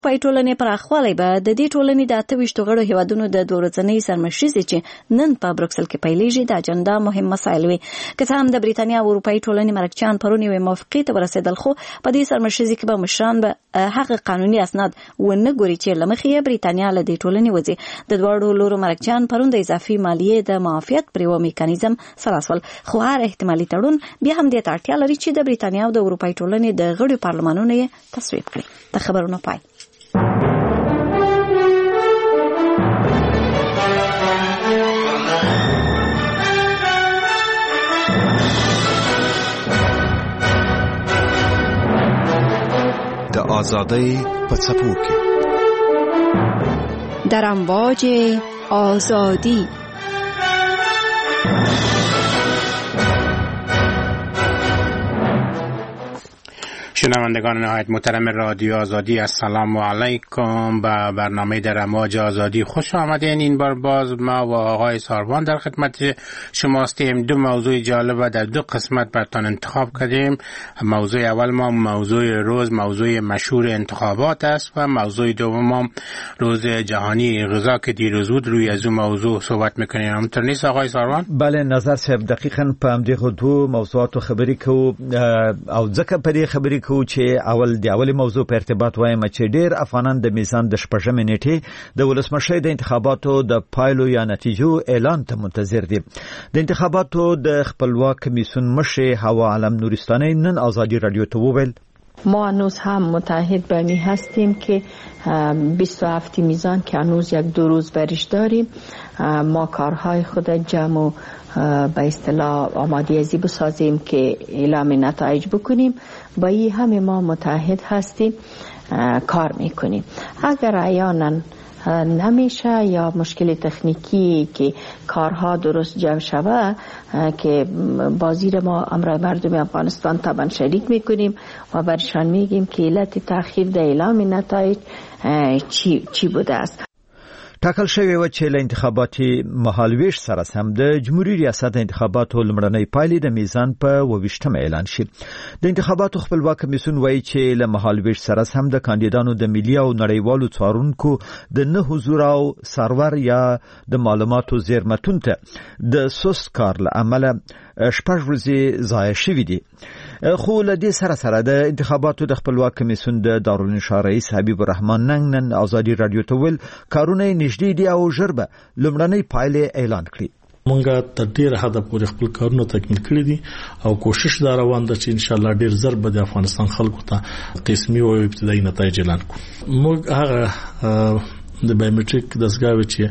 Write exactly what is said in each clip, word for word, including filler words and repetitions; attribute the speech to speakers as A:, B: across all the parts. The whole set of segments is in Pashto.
A: پای ټولنې پراخوالی به د دې ټولنې د اته ویشتو غړو هیوادونو د دوه ورځنۍ سرمشریزې چې نن په بروکسل کې پیلېږي د اجنډا مهم مسایل وي. که څه هم د بریتانیا او اروپایي ټولنې مرکچیان پرون یوې موافقې ته ورسېدل، خو په دې سرمشریزې کې به مشران به هغه قانوني اسناد ونه ګوري چې له مخې یې بریتانیا له دې ټولنې وځي. د دواړو لورو مرکچیان پرون د اضافي مالیې د معافیت پر یوه میکانیزم سره شول، خو هر احتمالي تړون بیا هم دې ته اړتیا لري چې د بریتانیا او د اروپایي ټولنې د غړو پارلمانونو یې تصویب کړي. د خبرونو پای.
B: د آزادۍ په څپو کې
C: در امواج آزادی.
D: شنوندگان نهایت محترم رادیو آزادی، السلام علیکم. به برنامه در امواج آزادی خوش آمدین. این بار باز ما و آقای ساروان در خدمت شما هستیم. دو موضوع جالب در دو قسمت براتون انتخاب کردیم. موضوع اول ما موضوع روز موضوع مشهور انتخابات است و موضوع دوم روز جهانی غذا که دیروز بود. روی از اون موضوع صحبت میکنیم. همونطور نیست آقای ساروان؟
E: بله نظر صاحب، دقیقاً په همدغه دو موضوعاتو خبرې کوو او ځکه په دې خبرې کوو چې اول د اول موضوع په ارتباط وایم چې ډېر افغانان د میزان د شپږمې نیټې د ولسمشۍ د انتخاباتو د پایلو یا نتیجو اعلان ته منتظر دي. د انتخاباتو د خپلواک کمیسیون مشر هوا علم نورستاني نن آزادی رادیو ته وویل
F: ما هنوز هم متحد به می هستیم که بیست و هفت میزان که هنوز یک دو روز برش داریم، ما کارهای خود جمع و به اصطلاح آماده ازی بسازیم که اعلام نتایج بکنیم. با این همه ما متحد هستیم، کار میکنیم. اگر احیانا نمیشه یا مشکل تکنیکی که کارها درست جمع شوه که بازیر ما امر مردم افغانستان طبعا شریک میکنیم و برشان میگیم که علت تأخیر در اعلام نتایج چی, چی بوده است.
E: ټاکل شوی و چې له انتخاباتي مهالویش سره سم د جمهوریت ریاست انتخاباتو لمړنۍ پایلې د میزان په وویشتمه اعلان شي. د انتخاباتو خپلواک کمیسیون وایي چې له مهالویش سره سم د کاندیدانو د ملي او نړیوالو څارونکو د نه حضور او سرور یا د معلوماتو زیرمتون ته د سست کار له امله شپږ ورځې ضایع شوي دي. خو له دې سره سره د انتخاباتو د خپلواک کمیسیون د دارالانشا رئیس حبیب الرحمن ننګ نن آزادی رادیو ته ویل کارونه نږدې دي او ژر به لومړنۍ پایلې اعلان کړي.
G: مونږه تر ډیره حده پورې خپل کارونه تکمیل کړي دي او کوشش دا روان ده چې ان شاء الله ډیر زر به د افغانستان خلکو ته قسمي او ابتدایي نتایج اعلان کړو. موږ هغه د بایومټریک دستګاوې چې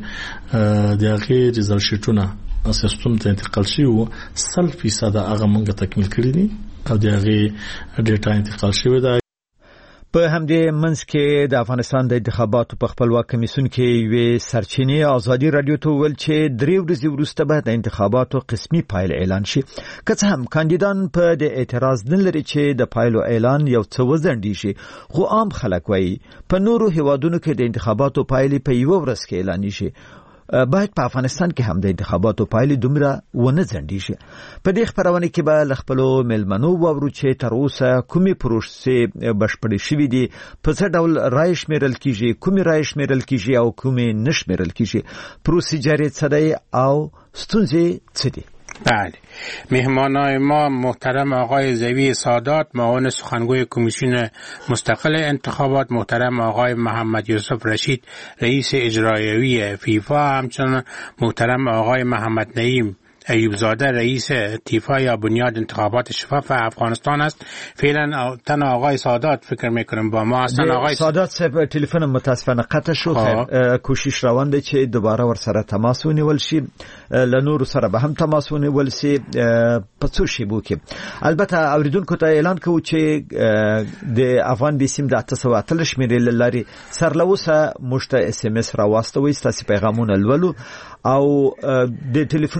G: د هغې رزلټ شیټونه سیستم ته انتقال شي او سل فیصد هغه مونږه تکمیل کړي دي او د هغې ډیټا انتقال شوی ده.
E: په همدې منځ کې د افغانستان د انتخاباتو په خپلواک کمیسیون کې یوې سرچینې آزادی رادیو ته ویل چې درې ورځې وروسته به د انتخاباتو قسمي پایله اعلان شي. که څه هم کاندیدان په د اعتراض نه لري چې د پایلو اعلان یو څه وځنډیږي، خو عام خلک وایي په نورو هیوادونو کې د انتخاباتو پایلې په یوه ورځ کې اعلانیږي. باید په افغانستان کې هم د انتخاباتو پایلې دومره ونه ځنډیږي. په دې خبرونه کې به له خپلو مېلمنو واورو چې تر اوسه کومې پروسې بشپړې شوې دي، په څه ډول رایې شمیرل کیږي، کومې رایې شمیرل کیږي او کومې نه شمیرل کیږي، پروسیجر څه دی او ستونزې څه دي.
D: بله، مهمانای ما محترم آقای زوی سادات معاون سخنگوی کمیسیون مستقل انتخابات، محترم آقای محمد یوسف رشید رئیس اجرایی فیفا، همچنین محترم آقای محمد نعیم ایوبزاده رئیس تیفا یا بنیاد انتخابات شفاف افغانستان است. فعلا تن آقای سادات فکر میکنم با ما هستن. آقای
E: سادات صاحب تلفن متاسفانه قطع شو، کوشش روان دی چې دوباره ور سره تماس ونیول شي، له نورو سره به هم تماس ونیول شي په څو شیبو کې. البته اوریدونکو ته اعلان کوو چې د افغان بیسیم د اته سوه اتلس شمیرې له لارې سرلوسه موږ ته اس ام اس راواستوئ، ستاسې پیغامونه لولو او د ټلیفون شمیرې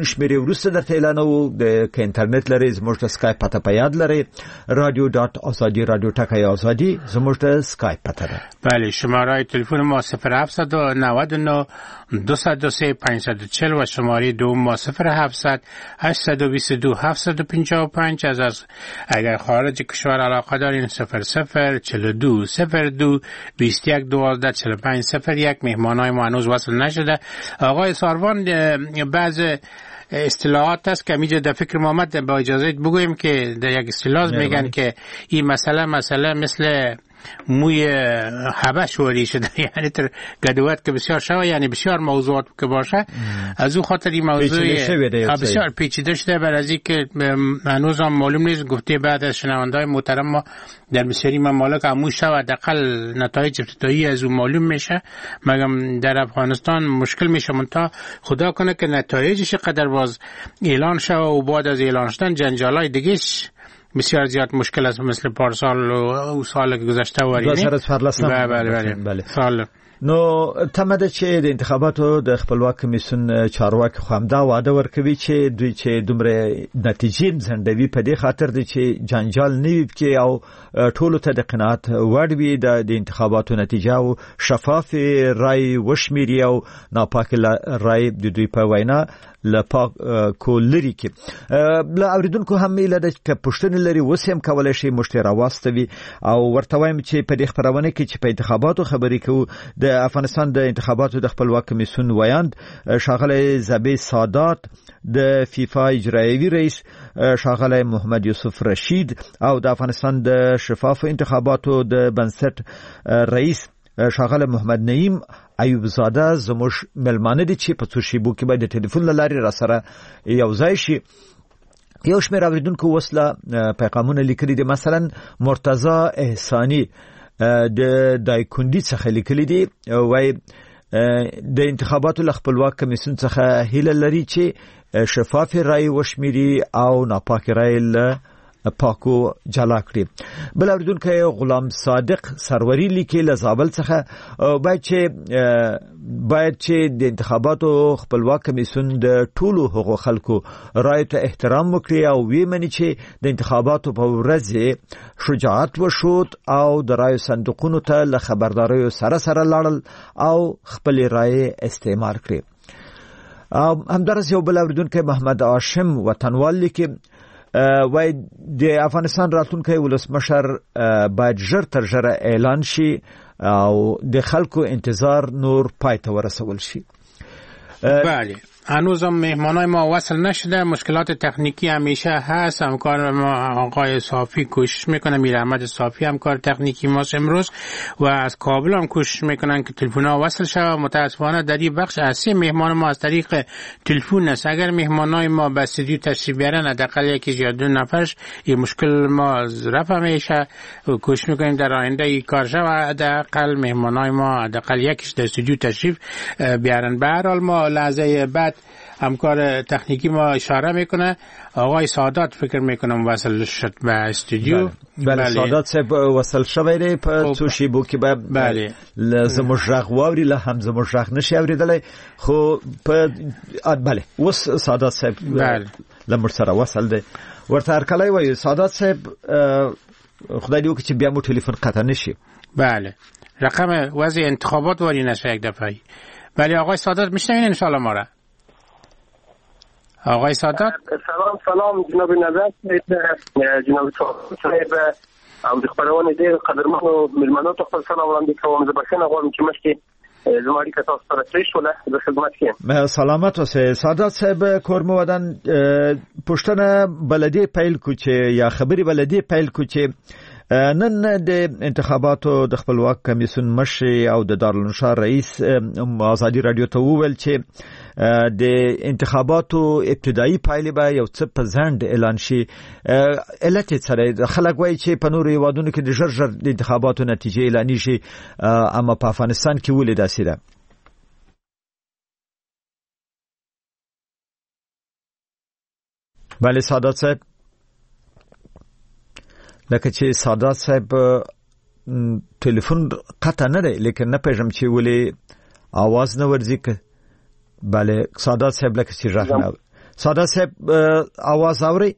E: وروسته درته اعلانو د ک انټرنیټ لري زموږ د اسکایپ پته په یاد لري رادیو ډاٹ آزادی رادیو ټکای آزادی زموږ د اسکایپ پته ده.
D: بله شماره تلفن ما صفر هفت نه نه دو صفر سه پنج چهار صفر و شماره دوم ما صفر هفت هشت دو دو هفت پنج پنج از اگر خارج کشور علاقه دارین صفر صفر چهل و دو صفر دو بیست و یک دوازده چهل و پنج صفر یک. مهمانای ما هنوز وصل نشده. آقای ساروان بعض اصطلاحات هست که میجا در فکر محمد با اجازه بگویم که در یک اصطلاح میگن که این مسئله مسئله مثل موی حبش وری شده، یعنی تر گدوات که بسیار شوه، یعنی بسیار موضوعات که باشه از او خاطر این موضوع بسیار پیچیده شده. بر از این که هنوز هم معلوم نیست گفته بعد از شنونده‌های محترم ما در بسیاری ممالک عموم شود دقل نتایج ابتدایی از او معلوم میشه، مگم در افغانستان مشکل میشه. منتها خدا کنه که نتایجش قدر باز اعلان شوه و بعد از اعلان شدن جنجالای دیگهش بسیار زیاد مشکل است، مثل پارسال و سال گذشته وارینی.
E: بله
D: بله بله سال
E: نو تمده چې د انتخاباتو د خپلواک کمیسیون چارواکي خو همدا وعده ورکوي چې دوی چې دومره نتیجې زندوي په دې خاطر دي چې جنجال نه وي کې او ټولو ته د قناعت وړ وي د انتخاباتو نتیجه او شفاف رای وشمیري او ناپاک رای د دوی په وینا لپاک کولري کې لا اوریدونکو هم ایله د پښتون لري وسیم کولای شي مشترا واستوي او ورته وایم چې په دې خبرونه کې چې په انتخاباتو خبرې کوو د افغانستان د انتخاباتو د خپلواک کمیسیون ویاند شاغله زبی سادات د فیفا اجرایوي رئیس شاغله محمد یوسف رشید او د افغانستان د شفاف انتخاباتو د بنسټ رئیس شاغله محمد نعیم ایوب زاده زموږ ملمانه دي چې په څو شیبو کې به د ټلیفون لارې را سره یو ځای شي. یو شمېر اوریدونکو وسله پیغامونه لیکلي دي، مثلا مرتضی احسانی د دایکوندی څخه لیکلي دي، وای د انتخاباتو ل خپلواک کمیسیون څخه هیله لري چې شفاف رای وشمیري او ناپاک رای له پاکو جلا کړي. بل اوریدونکو غلام صادق سروری لیکي له زابل څخه باید چې باید چې د انتخاباتو خپلواک کمیسیون د ټولو حقوق خلکو رای ته احترام وکړي او وی مني چې د انتخاباتو په ورځ شجاعت وشود او د رای صندوقونو ته له خبرداري سره سره لاړل او خپل رای استعمال کړي. همدارس یو بل اوریدونکو محمد هاشم وطنوال لیکي وای د افغانستان راتلونکي ولسمشر باید ژر تر ژره اعلان شي او د خلکو انتظار نور پای ته ورسول شي.
D: بله هنوز هم مهمانای ما وصل نشده، مشکلات تکنیکی همیشه هست. همکار ما آقای صافی کوشش میکنه، میر احمد صافی همکار تکنیکی ماست امروز و از کابل هم کوشش میکنن که تلفن ها وصل شود. متاسفانه در این بخش اصلی مهمان ما از طریق تلفن است. اگر مهمانای ما به استودیو تشریف بیارن حداقل یکی یا دو نفرش این مشکل ما رفع میشه. کوشش میکنیم در آینده این کار شود، حداقل مهمانای ما حداقل یکیش در استودیو تشریف بیارن. به هر حال ما لحظه بعد همکار تکنیکی ما اشاره میکنه، آقای سادات فکر میکنم وصل شد به استودیو.
E: بله, بله. سادات صاحب وصل شوی دی په څو شیبو کې به
D: بله
E: لازم ژغ واوري، له هم زموږ ژغ نشي اوریدلی، خو په بله اوس سادات صاحب
D: بله
E: لمر سره وصل دی. ورته هرکلی وایي سادات صاحب خدای دې وکړي چې بیا مو ټلیفون قطع نشي.
D: بله رقم وضع انتخابات واری نشه یک دفعه. بله آقای سادات میشنوین ان شاء الله ما را. آقای سادات
H: سلام سلام جناب نظر جناب صاحب او د خبرونه دې قدرمنو ملمنو ته خپل سلام وړاندې کوم. زه بخښنه غواړم چې مشکې زموږ کې تاسو سره ترې شوله د خدمت کې.
E: سلامت اوسه سادات صاحب کورمو ودان پښتنه بلدی پیل کو چې یا خبري بلدی پیل کو چې نن د انتخاباتو د خپلواک کمیسیون مشر او د دارالنشار رئیس آزادی رادیو ته وویل چې د انتخاباتو ابتدایي پایلې به یو څه په ځنډ اعلان شي. علت یې څه دی؟ خلک وایي چې په نورو هیوادونو کې د ژر ژر د انتخاباتو نتیجې اعلانېږي، اما په افغانستان کې ولې داسې ده؟ بله سادات صاحب، لکه چې سادات صاحب ټلیفون قطع نه دی، لیکن نه پېژنم چې ولې आवाज نه ورځي که بله سادات صاحب لکه چې ژغ نه ساده صاحب आवाज اوري؟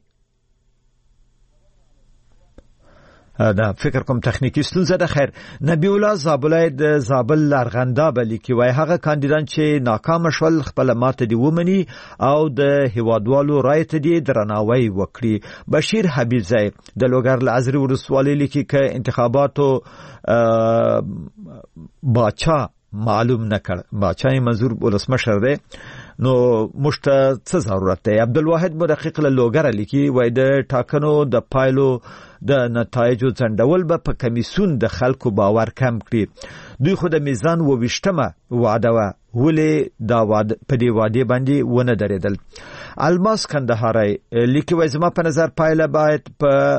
E: دا فکر کوم تخنیکی ستونزه ده. خیر، نبی الله زابلای د زابل لارغنداب لیکي وای هغه کاندیدان چې ناکام شول خپل ماته دی ومني او د هیوادوالو رای ته دی درناوی وکړي. بشیر حبیب زای د لوګر لعزري ورسوالۍ لیکي ک انتخاباتو باچا معلوم نکړ، باچای منظور ولسمشر دی، نو مشته څه ضرورت دی. عبدالواحد مدقق له لوګر لیکي وای د ټاکنو د پایلو د نتایجو ځندول به په کمیسون د خلکو باور کم کړي. دوی خو د میزان و وشتمه وعده و ولې دا وعده په دې وعده باندې ونه درېدل. الماس کندهاري لیکي وای زما په نظر پایله باید په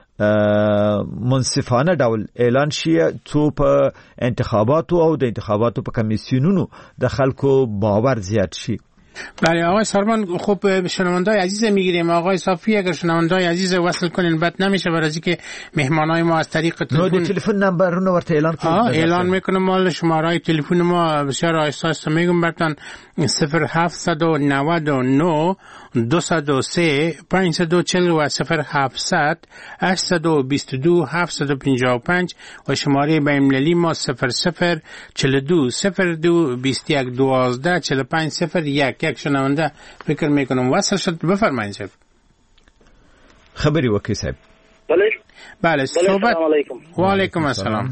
E: منصفانه ډول اعلان شي څو په انتخاباتو او د انتخاباتو په کمیسیونونو د خلکو باور زیات شي.
D: بله آقای ساربان، خب شنوندای عزیز میگیریم. آقای صافی اگر شنوندای عزیز وصل کنین بد نمیشه، برای اینکه مهمانای ما از طریق
E: تلفن تلفن نمبرونو ورته اعلان کنیم.
D: اعلان میکنم. مال شماره تلفن ما بسیار آهسته آهسته میگم براتون صفر هفتصد و نود و نه دویست و سه پانصد و چهل و صفر هفتصد هشتصد و بیست و دو هفتصد و پنجاه و پنج و شماره بین‌المللی ما صفر صفر چهل و دو صفر دو بیست و یک دوازده چهل و پنج صفر یک. یک شنونده فکر میکنم وصل شد. بفرمایید صاحب.
E: خبری وکی صاحب.
H: بله
D: بله صحبت.
H: السلام علیکم.
D: و علیکم السلام.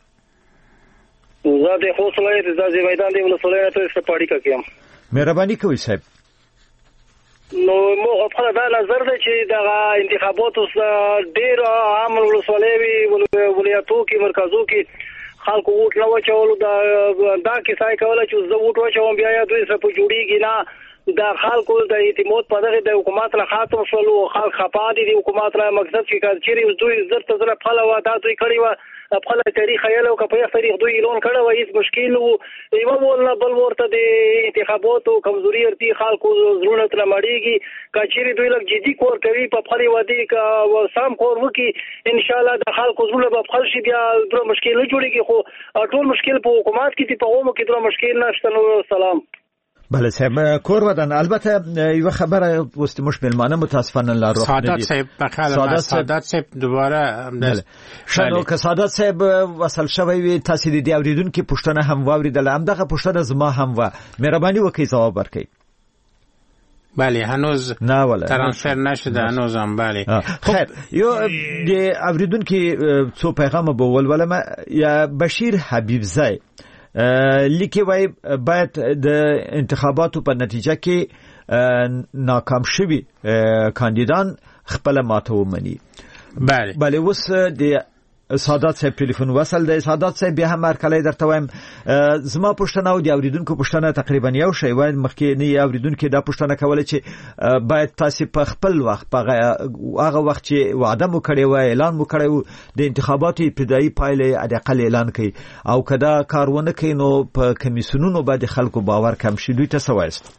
H: زاد خوصلای رضا زیدان دی ولسوالۍ ته سپاړی کوم.
E: مهرباني کوي صاحب.
H: نو مو خپل دا نظر دی چې د انتخاباتو ډیر عام ولسوالۍ ولایتو کې مرکزو کې خلکو ووټ نه وچولو. دا دا کیسه کوله چې زه ووټ وچوم بیا یا دوی سره په جوړیږي نه. دا خلکو د اعتماد په دغه د حکومت له خاطر شلو خلک خپا دي د حکومت له مقصد چې کار چیرې دوی زرت زره خپل ودا دوی کړی و خپل تاریخ یاله او په تاریخ دوی اعلان کړو و هیڅ مشکل وو. یو ولنه بل ورته د انتخاباتو کمزوري ارتي خلکو زړونه تر مړیږي. کچېری دوی لږ جدي کور کوي په خپل وادي کا سام کور وکي ان شاء الله د خلکو زړه په خپل شي بیا درو مشکل نه جوړيږي. خو ټول مشکل په حکومت کې په قوم کې درو مشکل نشته. نو سلام.
E: بله صاحب کور ودان. البته یو خبره وست مش ملمانه متاسفانه لا روح
D: سعادت صاحب بخیر. سعادت صاحب دوباره
E: شنو که سعادت صاحب وصل شوی وي تاسو دې اوریدونکو پښتنه هم واوریدل. هم دغه پښتنه زما هم و مهرباني وکړئ جواب ورکړئ.
D: بله هنوز
E: نه ولا
D: ترانسفر نشده هنوز هم. بله
E: خیر یو د اوریدونکو څو پیغام به ولولم. یا بشیر حبیب زای لیکي وای باید د انتخاباتو په نتیجه کې ناکام شوي کاندیدان خپل ماته ومني.
D: بله
E: بله اوس د سعادت صاحب ټلیفون وصل دی. سعادت صاحب بیا هم مرکلای درته وایم زما پښتنه او د اوریدونکو پښتنه تقریبا یو شی وای. مخکې نه اوریدونکو دا پښتنه کوله چې باید تاسو په خپل وخت په هغه وخت چې وعده مو کړی و اعلان مو کړی و د انتخاباتو ابتدایي پایلې اقل اعلان کړي او کدا کارونه کوي نو په کمیسیونونو باندې خلکو باور کم شي. دوی ته څه وایست؟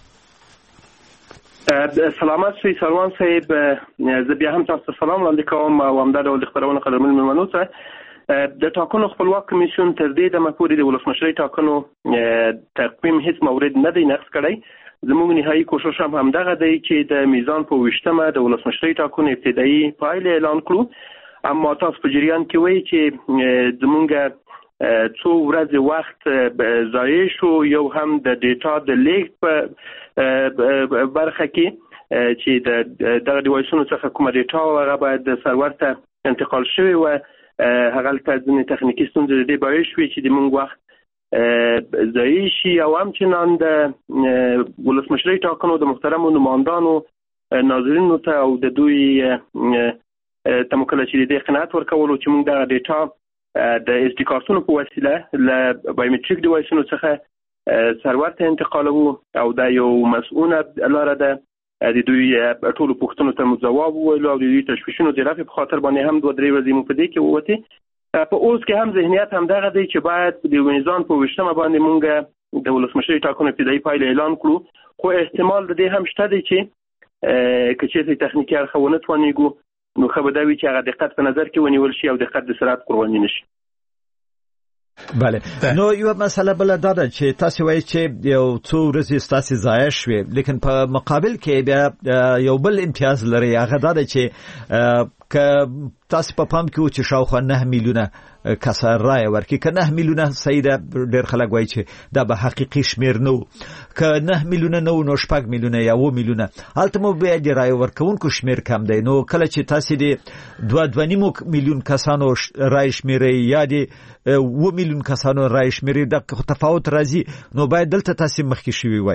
H: سلامات شئ سروان صاحب. زه بیا هم تاسو سلام وړاندې کوم او همدا ډول خبرونه قدرمن مېلمنو ته. د ټاکنو خپلواک کمیسیون تر دې دمه پورې د ولسمشرۍ ټاکنو تقویم هیڅ مورد نه دی نقض کړی. زموږ نهایي کوشش هم همدغه دی چې د میزان په ویشتمه د ولسمشرۍ ټاکنو ابتدایي پایلې اعلان کړو. اما تاسو په جریان کې وایي چې زموږ څو ورځې وخت ضایع شو. یو هم د ډیټا د لیک په برخه کې چې د دغه ډیوایسونو څخه کومه ډیټا هغه باید د سرور ته انتقال شوی و. هغه ته ځینې تخنیکي ستونزې د دې باعث شوې چې د موږ وخت ضایع شي. او همچنان د ولسمشرۍ ټاکنو د محترمو نمایندانو ناظرینو ته او د دوی ته مکلف چې د قناعت ورکولو چې موږ دغه ډیټا د اس ډي کارتونو په وسیله له بایومټریک ډیوایسونو څخه سرور ته انتقالوو او دا یو مسؤونه لاره ده. د دوی ټولو پوښتنو ته مو ځواب وویلو او د دوی تشویشونو د رفع په خاطر باندې هم دوه درې ورځې مو په دې کې ووتې. په اوس کې هم ذهنیت همدغه دی چې باید د میزان په ویشتمه باندې مونږ د ولسمشرۍ ټاکنو ابتدایي پایلې اعلان کړو. خو احتمال د دې هم شته دی چې که چېرته تخنیکي اړخ ونه توانېږو نو ښه به دا وي چې هغه دقت په نظر کې ونیول شي او دقت د سرعت قرباني نه شي.
E: بله نو یو مسله بل دا ده چې تاسو وایي چې یو څو ورځې تاسو ضایع شوي لیکن په مقابل کې بیا یو بل امتیاز لري هغه دا ده چې ک تاسو په پام کې و چې شاوخوا نه میلیونه کسر رای ورکی که نه میلیونه سیده ډېر خلک وایي چې دا به حقیقي شمیر نو که نه میلیونه نو نو شپږ میلیونه یا و میلیونه هلته مو بیا د رای ورکونکو شمیر کم دی نو کله چې تاسو د دوه دوه نیم میلیون کسانو رای شمیرې یا د و میلیون کسانو رای شمیرې د تفاوت راځي نو باید دلته تاسو مخکې شوي وای.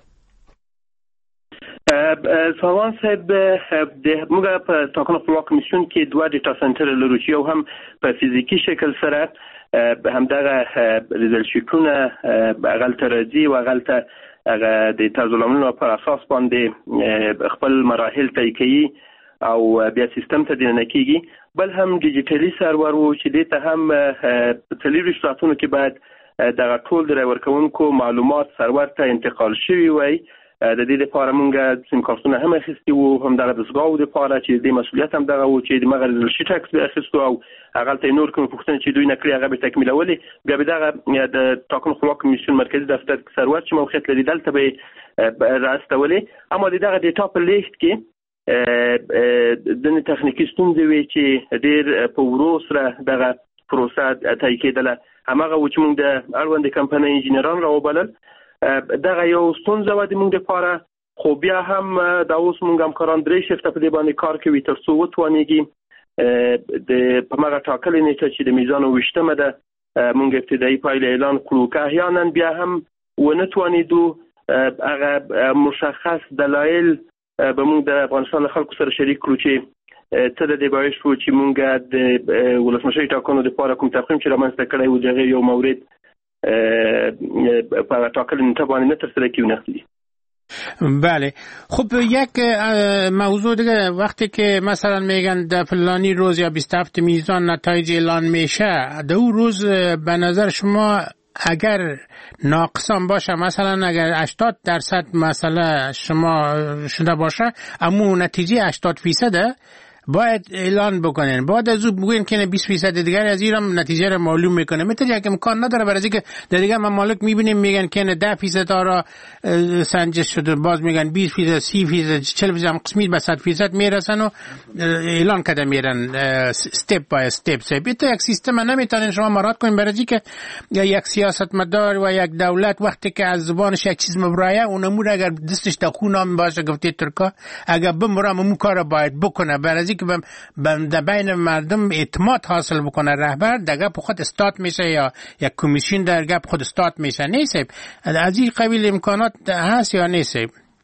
H: ساوان صاحب د موږ په ټاکنو خپلواک کمیسیون کې دوه ډیټا سنټر لرو چې یو هم په فزیکی شکل سره همدغه ریزلټ شیټونه غلطه راځي او غلطه هغه د تزلمونو پر اساس باندې خپل مراحل طی کوي او بیا سیستم ته دننه کیږي بل هم ډیجیټلي سرور وو چې د ته هم په تلویزیون ساتونو کې باید دغه ټول د ورکوونکو معلومات سرور ته انتقال شوي وای. د دې لپاره مونږ سیم کارتونه هم اخیستي وو هم دغه د زګاو لپاره چې د مسؤلیت هم دغه وو چې د مغرب شي ټاکس به اخیستو او هغه ته نور کوم پوښتنه چې دوی نکړي هغه به تکمیلولې بیا به دغه د ټاکنو خپلواک کمیسیون مرکزی دفتر سرور چې موقعیت لري دلته به راستولې اما دغه ډیټا په لیست کې د تخنیکی ستونزې وي چې ډېر په ورو سره دغه پروسه طی کېدله همغه و چې موږ د اړوند کمپنۍ انجینران راوبلل دغه یو ستونزه و د موږ لپاره خو بیا هم دا اوس موږ همکاران درې شفته په دې باندې کار کوي تر څو وتوانیږي د په هغه ټاکلې نیټه چې د میزان ویشتمه ده موږ ابتدایي پایله اعلان کړو که احیانا بیا هم ونه توانېدو هغه مشخص دلایل به موږ د افغانستان له خلکو سره شریک کړو چې څه د دې باعث شو چې موږ د ولسمشرۍ ټاکنو دپاره کوم تقویم چې رامنځته کړی و د هغې یو مورد په ټاکل نیټه باندې نه ترسره کیو نخلی.
D: بله خب یک موضوع دیگه وقتی که مثلا میگن در فلانی روز یا بیست و هفت میزان نتایج اعلان میشه در اون روز به نظر شما اگر ناقصان باشه مثلا اگر هشتاد درصد مثلا شما شده باشه اما نتیجه هشتاد فیصده باید اعلان بکنین باید از او بگوین که بیست فیصد دیگر از ایران نتیجه را معلوم میکنه مثل یک امکان نداره برای اینکه در دیگه ممالک میبینیم میگن که ده فیصد را سنجش شده باز میگن بیست فیصد سی فیصد چهل فیصد قسمت به صد فیصد میرسن و اعلان کرده میرن استپ بای استپ سپ تو یک سیستم نمیتونین شما مراد کنین برای اینکه یک سیاستمدار و یک دولت وقتی که از زبانش یک چیز مبرایه اونمون اگر دستش تا خونام باشه گفته ترکا اگر بمرام اون کارو باید بکنه برای که به بین مردم اعتماد حاصل بکنه رهبر دگه په خود استاد میشه یا یک کمیسیون درگه په خود استاد میشه نیست از این قبیل امکانات هست یا نیست؟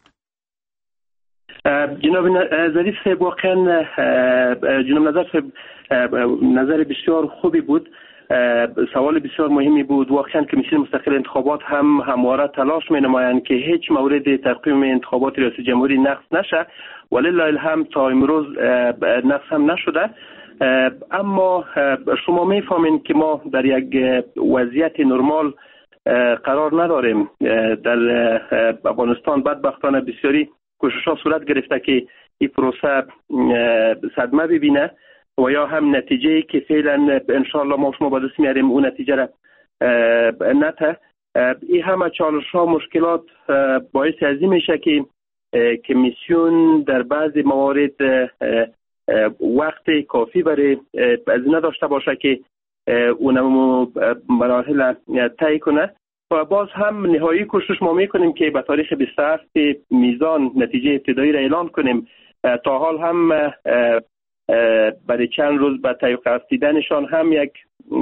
H: جناب ظریف صاحب واقعا جناب نظر صاحب نظر بسیار خوبی بود سوال بسیار مهمی بود واقعا کمیسیون مستقل انتخابات هم همواره تلاش می نمایند که هیچ مورد تقویم انتخابات ریاست جمهوری نقض نشه ولله الحمد تا امروز نقض هم نشده اما شما میفهمین که ما در یک وضعیت نرمال قرار نداریم در افغانستان بدبختانه بسیاری کوشش‌ها صورت گرفته که این پروسه صدمه ببینه و یا هم نتیجه که فعلا انشالله ما شما با دست میاریم اون نتیجه را نته این همه چالش ها مشکلات باعث از این میشه که کمیسیون در بعضی موارد وقت کافی برای از نداشته باشه که اونم مراحل طی کنه و باز هم نهایی کوشش ما میکنیم که به تاریخ بیست و هفت میزان نتیجه ابتدایی را اعلان کنیم. تا حال هم برای چند روز به طی رسیدنشان هم یک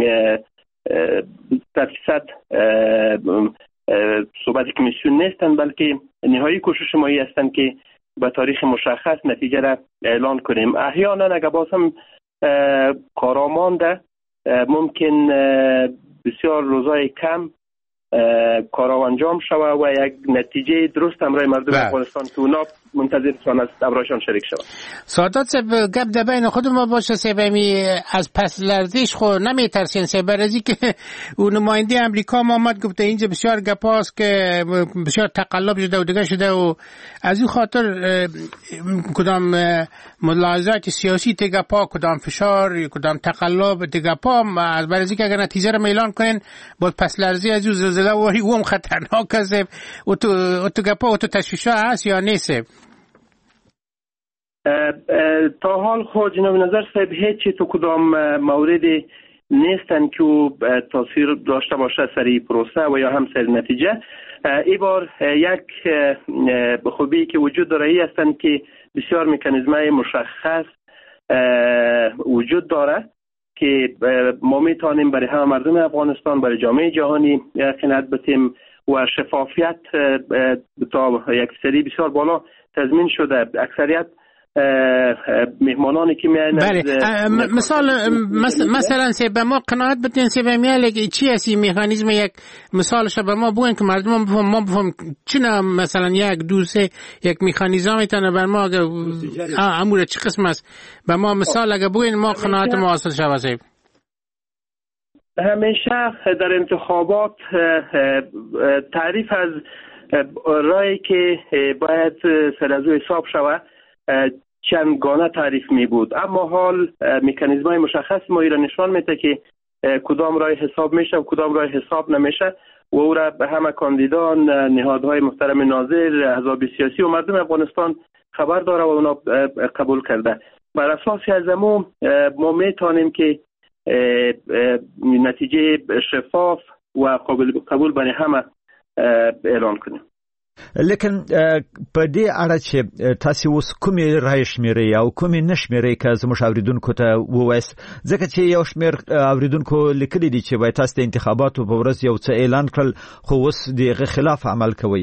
H: درصد صحبت کمیسیون نیستند بلکه نهایی کوشش مایی هستند که به تاریخ مشخص نتیجه را اعلان کنیم. احیانا اگر باز هم کارامانده ممکن بسیار روزای کم کار انجام شوه و یک نتیجه درست هم رای مردم افغانستان که اونا منتظر سوان است ابراشان شریک شود.
D: سادات صاحب گپ در بین خود ما باشه سبمی از پس لرزش خو نمیترسین سبرزی که اون نماینده امریکا ما آمد گفته اینجا بسیار گپاست که بسیار تقلب شده و دیگه شده و از این خاطر کدام ملاحظات سیاسی تگپا کدام فشار کدام تقلب تگپا از برزی که اگر نتیجه رو اعلان کنین باز پس لرزی از زلزله وری و هم خطرناک است و تو تو گپا و تو تشویش هست یا نیست؟
H: تا حال خود جناب نظر صاحب هیچی تو کدام موردی نیستن که تاثیر داشته باشه سری پروسه و یا هم سری نتیجه. ای بار یک خوبی که وجود داره ای هستند که بسیار مکانیزمای مشخص وجود داره که ما میتونیم برای همه مردم افغانستان برای جامعه جهانی قناعت بدیم و شفافیت تا یک سری بسیار بالا تضمین شده. اکثریت مهمانانی که میان
D: بله مثال مثلا سی به ما قناعت بدین سی به میال چی اسی مکانیزم یک مثالش به ما بگین که مردم بفهم ما بفهم چنا مثلا یک دو سه یک مکانیزم میتونه بر ما امور چه قسم است به ما مثال اگه بگین ما قناعت ما حاصل شود.
H: همیشه در انتخابات تعریف از رای که باید سر از او حساب شود چندگانه تعریف می بود، اما حال مکانیزمای مشخص ما را نشان میده که کدام رای حساب میشه و کدام رای حساب نمیشه و او را به همه کاندیدان، نهادهای محترم ناظر، احزاب سیاسی و مردم افغانستان خبر داره و اونا قبول کرده. بر اساس از امو ما میتونیم که نتیجه شفاف و قابل قبول برای همه اعلان کنیم.
E: لیکن په دې اړه چې تاسو اوس کومې رای شمیرئ او کومې نشمیرئ که زموږ اوریدونکو ته ووایاست، ځکه چې یو شمیر اوریدونکو لیکلي دي چې وایي تاسو د انتخاباتو په ورځ یو څه اعلان کړل خو اوس دغه خلاف عمل کوي.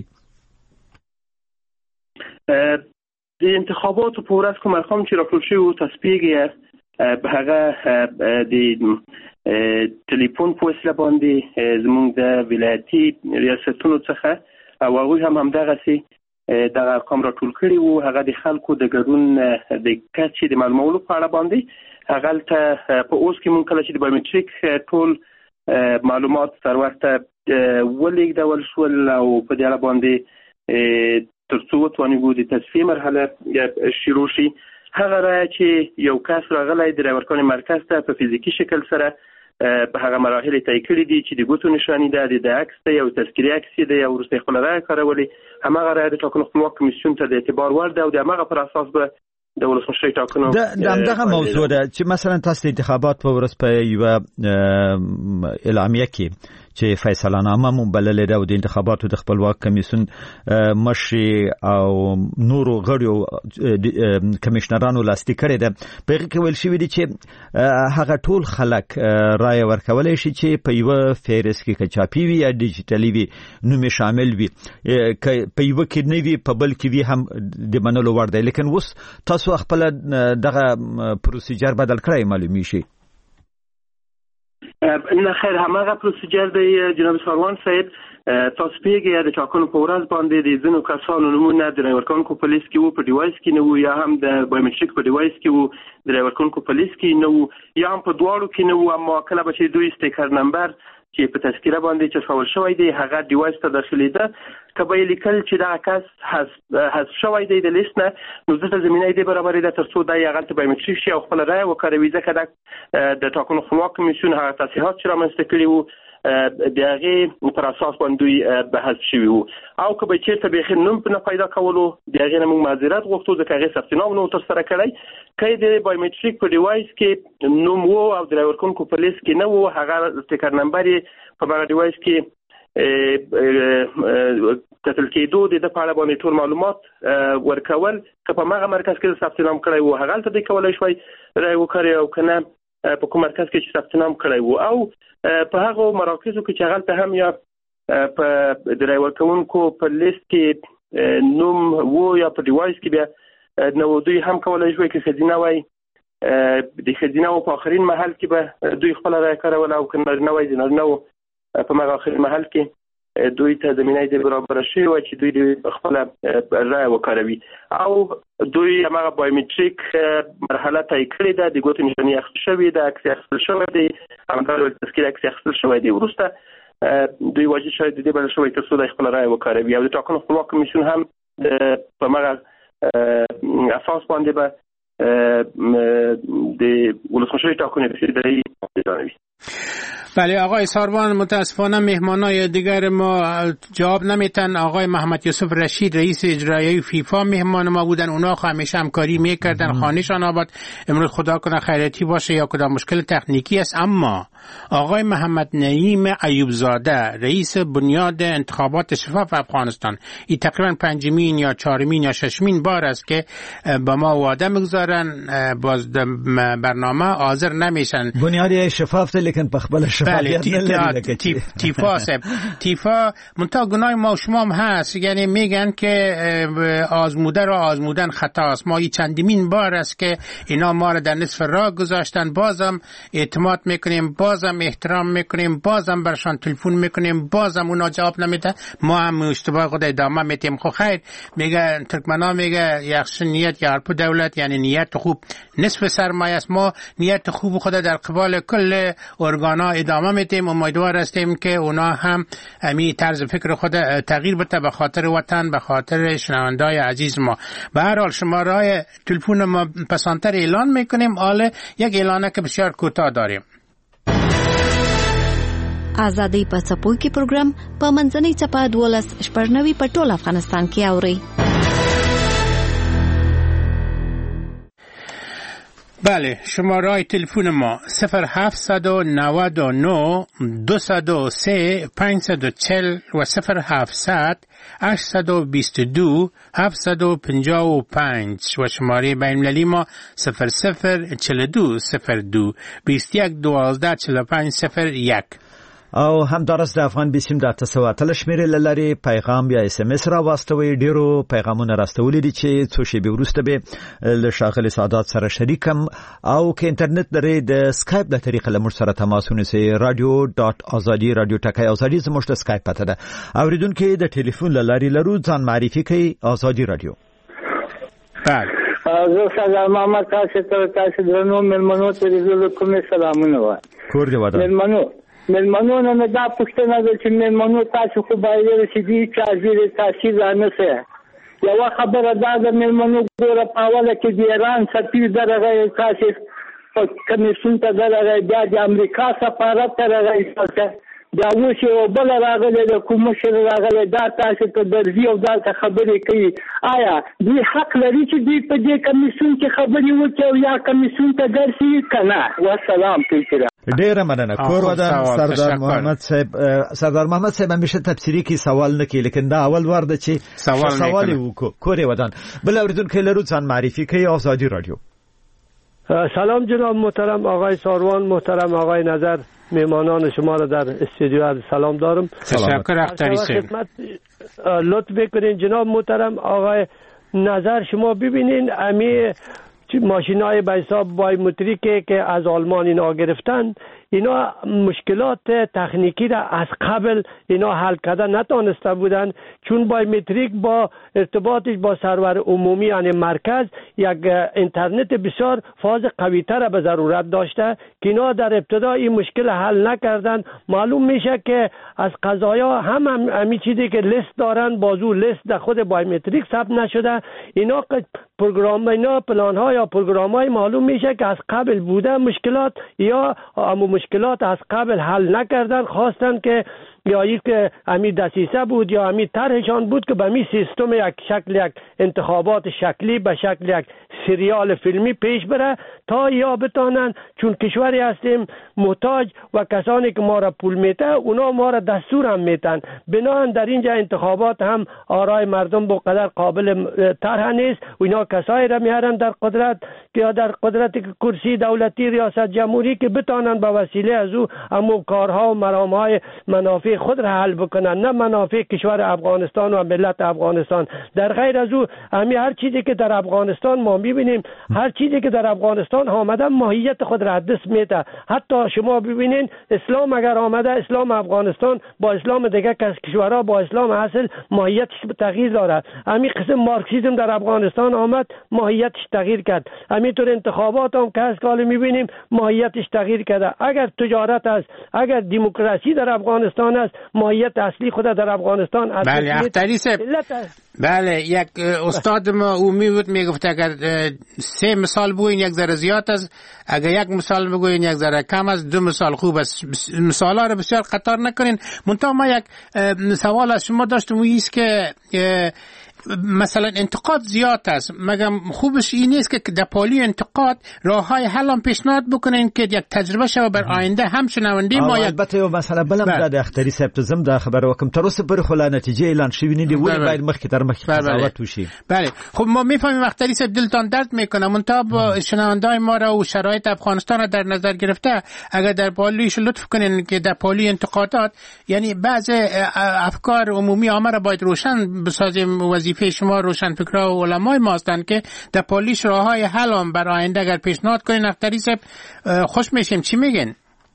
H: د انتخاباتو په ورځ کوم رقم چې راټول شوی و تصفیه به هغه د ټلیفون په وسیله باندې زموږ د ولایتي ریاستونو څخه او هغه هم همدغه سي د ارقام راټول کړي وو. هغه د خلکو د ګډون د کچې د معلومولو په اړه باندې هغه ته په اوس کې مونږ کله چې د بایومټریک ټول معلومات سره ورته ولېږدول شول او په دې اړه باندې تر څو وتوانیږو د تصفیه مرحله شروع شي. هغه رای چې یو کس راغلی د ورکړې مرکز ته په فزیکی شکل سره په هغه مراحل طی کړي دي چې د ګوتو نشانی ده، د عکس ده، یو تذکیری عکس ده، یا ورسته خپل رای کارولي، همغه رای د ټاکنو خپلواک کمیسیون ته د اعتبار وړ ده او د هغه پر اساس به د ولسمشر ټاکنو
E: د همدغه موضوع ده چې مثلا تاسو د انتخابات په ورځ په یو اعلامیه کې چې فیصله نامه مبلله ده او د انتخاباتو د خپلواک کمیسیون مشر او نورو غړو کمشنرانو لاسلیک کړي ده. په هغه کې ویل شوی دی چې هغه ټول خلک رائے ورکولای شي چې په یو فهرست کې کچاپی وي یا ډیجیټلی وي نو می شامل وي، په یو کې نه وي په بل کې وي هم د منلو وړ دی. لیکن اوس تاسو خپل دغه پروسیجر بدل کړئ معلومی شي.
H: نه خیر، همغه پروسیجر دی جناب ساروان صاحب. تاسو پیګه د ټاکنو په ورځ باندې د ځینو کسانو نمونه د ورکونکو په لیست کې وو، په ډیوایس کې نه وو، یا هم د بایومټریک په ډیوایس کې وو، د ورکونکو په لیست کې نه وو، یا هم په دواړو کې نه وو. اما کله به چې دوی استیکر نمبر چې په تذکره باندې چسول شوی دی هغه ډیوایس ته داخلي ده، کبه لیکل چې دا کس حذف شوی دی د لیست نه، نو ځکه زمينه دی برابرې ده تر څو دا یې غلط بایومټریک شي او خپل رای وکړي، ځکه دا د ټاکنو خپلواک کمیسیون هغه تصحیحات چې رامنځته کړي وو د هغې پر اساس باندې دوی بحث شوي وو. او که به چېرته بیخي نوم نه پیدا کولو د هغې نه موږ معذرت غوښتو، ځکه هغې ثبت نام نه و ترسره کړی. که یې د بایومټریک په ډیوایس کې نوم و او د راورکونکو په لیست کې نه و، هغه سټیکر نمبر یې په هغه ډیوایس کې کتل کېدو د ده په اړه باندې ټول معلومات ورکول. که په هغه مرکز کې ثبت نام کړی و هغه هلته دی کولی شوی رای وکړي، او که نه په کوم مرکز کې چې ثبت نام کړی و. او په هغه مراکزو کې چې هغه هم یا په د رای ورکوونکو په لیست کې نوم وو یا په ډیوایس کې بیا نو دوی هم کولی شوی که ښځینه وای د ښځینه و په آخرین محل کې به دوی خپله رای کارول، او که نارینه وای د نارینه و په هغه آخرین محل کې دوی ته زمینه دې برابر شي او چې دوی خپل رائے وکړي او دوی هغه بایومټریک مرحله طی کړې ده، د ګوتو نشانې اخیستل شوې ده، عکس اخیستل شوی دی، همدارو تذکیره عکس اخیستل شوی دی. وروسته دوی واجب شوی د دې بل شوی تر څو د خپل رائے وکړي او د ټاکنو خپلواک کمیسیون هم په هغه اساس باندې به د ولسمشری ټاکنې رسیدگی دانوي.
D: بله آقای ساروان، متاسفانه مهمانای دیگر ما جواب نمیتن. آقای محمد یوسف رشید رئیس اجرایی فیفا مهمان ما بودن، اونا همیشه همکاری میکردن، خانهشان آباد. امروز خدا کنه خیراتی باشه یا کدام مشکل تکنیکی است. اما آقای محمد نعیم ایوبزاده رئیس بنیاد انتخابات شفاف افغانستان، این تقریبا پنجمین یا چهارمین یا ششمین بار است که با ما وعده میگذارن باز برنامه حاضر نمیشن.
E: بنیاد شفاف لیکن پخبل
D: بله تیفا سب تیفا منتها گناه ما شما هم هست، یعنی میگن که آزموده را آزمودن خطاست. ما این چندمین بار است که اینا ما را در نصف راه گذاشتن، بازم اعتماد میکنیم، بازم احترام میکنیم، بازم برشان تلفن میکنیم، بازم اونا جواب نمیدن، ما هم اشتباه خود ادامه میتیم. خب خیر، میگه ترکمنا میگه یخش نیت یا حرف دولت، یعنی نیت خوب نصف سرمایه است. ما نیت خوب خود در قبال کل ارگانا ادامه میتیم. امیدوار هستیم که اونا هم امی طرز فکر خود تغییر بده به خاطر وطن، به خاطر شنوندای عزیز ما. به هر حال شماره تلفن ما پسانتر اعلان میکنیم. حالا یک اعلانه که بسیار کوتاه داریم.
A: آزادۍ په څپو کې پروګرام په منځنۍ څپه دولس شپږنوي په ټول افغانستان کې اوري.
D: بله، شماره تلفن ما صفر هفتصد و نود و نه دویست و سه پانصد و چهل و صفر هفتصد هشتصد و بیست و دو هفتصد و پنجاه و پنج و شماره بین المللی ما صفر صفر چهل و دو صفر دو بیست و یک دوازده چهل و پنج صفر یک.
E: او همدارس د افغان بیسیم د تسواتل شمیرې لری پیغام یا اس ام اس را واستوي. ډیرو پیغامونه راستولې دي چې څو شی به ورسته به له شاغلي سعادت سره شریکم او که انټرنیټ لري د سکایپ د طریقې له موږ سره تماس ونیسئ. رادیو ډاټ ازادي رادیو ټکای ازادي زموږ د سکایپ پته ده. اوریدونکو د ټلیفون لری لرو ځان معرفي کوي. ازادي رادیو.
D: بله
I: زه سلام محمد تاسو ته تاسو درنو ملمنو ته زه کوم سلامونه وایم.
E: کور دی ودا
I: ملمنو ملمنو نه دا پښتنه ده چې ملمنو تاسو خو باید چې دي چې ازیر تاثیر نه سه. یو خبره دا ده ملمنو ګوره په اوله کې د ایران سفیر درغه تاسو په کمیسیون ته درغه بیا د امریکا سفارت ته راغی دا اوس یو بل راغلی د کوم شر راغلی دا تاسو ته درځي او دا خبرې کوي. آیا دوی حق لري چې دوی په دې کمیسیون کې خبرې وکړي او یا کمیسیون ته درسي کنه؟ والسلام علیکم.
E: ډیره مننه. کور ودان سردار محمد صاحب. سردار محمد صاحب همیشه تفسیری کی سوال نه کی، لیکن دا اول ور ده چې
D: سوال,
E: سوال وکړو. کور ودان بل اوریدونکو لرو ځان معرفي کوي. آزادی رادیو.
J: سلام جناب محترم آقای ساروان، محترم آقای نظر، مهمانان شما را در استودیو سلام دارم.
D: تشکر اختری
J: خدمت لطف بکنین جناب محترم آقای نظر. شما ببینین امی ماشینای به حساب بایومتریکی که از آلمان اینا گرفتن، اینا مشکلات تکنیکی را از قبل اینا حل کرده نتونسته بودن، چون بایومتریک با ارتباطش با سرور عمومی یعنی مرکز یک اینترنت بسیار فاز قوی تر به ضرورت داشته که اینا در ابتدا این مشکل حل نکردن. معلوم میشه که از قضایا هم همین چیزی که لیست دارن بازو لیست در خود بایومتریک ثبت نشده. اینا پروگرام اینا پلان ها یا پروگرام های معلوم میشه که از قبل بوده مشکلات یا امو مشکلات از قبل حل نکردن، خواستن که یا یک امی دسیسه بود یا امی طرحشان بود که به می سیستم یک شکل یک انتخابات شکلی به شکل یک سریال فیلمی پیش بره تا یا بتانن، چون کشوری هستیم محتاج و کسانی که ما را پول میته اونا ما را دستور هم میتن. بناهن در اینجا انتخابات هم آرای مردم با قدر قابل طرح نیست و اینا کسایی را میارن در قدرت یا در قدرت کرسی دولتی ریاست جمهوری که بتانن به وسیله از او همون کارها و مرامهای منافع مسائل خود را حل بکنن، نه منافع کشور افغانستان و ملت افغانستان. در غیر از او همین هر چیزی که در افغانستان ما میبینیم، هر چیزی که در افغانستان آمده ماهیت خود را دست میده. حتی شما ببینین اسلام اگر آمده، اسلام افغانستان با اسلام دیگه کشورها با اسلام اصل ماهیتش تغییر دارد. همین قسم مارکسیسم در افغانستان آمد ماهیتش تغییر کرد. همینطور انتخابات هم که از کال میبینیم ماهیتش تغییر کرده. اگر تجارت است، اگر دموکراسی در افغانستان است، ماهیت اصلی خود در افغانستان است.
D: بله اختری صاحب، بله یک استاد ما اومی بود میگفت اگر سه مثال بگوین یک ذره زیاد است، اگر یک مثال بگوین یک ذره کم است، دو مثال خوب است. مثالا رو بسیار قطار نکنین. منتها ما یک سوال از شما داشتم، ایست که مثلا انتقاد زیاد است، مگم خوبش این نیست که در پالی انتقاد راه های حل هم پیشنهاد بکنین که یک تجربه شو بر آینده هم شنونده ما.
E: البته یو مسئله بلم د اختری صاحب ته زم د خبر وکم تر اوسه پر خلا نتیجه اعلان شوی نه دی، ولې باید مخکې تر مخکې قضاوت وشي.
D: بله خب ما میفهمیم اختری صاحب دلتان درد میکنه، منتها با شنوندای ما را و شرایط افغانستان را در نظر گرفته اگر در پالیش لطف کنین که در پالی انتقادات یعنی بعض افکار عمومی عامه را باید روشن بسازیم. وظیفه شما روشن فکرها و علمای ما هستند که در پالیش راههای حل هم برای آینده اگر پیشنهاد کنین اختری صاحب خوش میشیم. چی میگن؟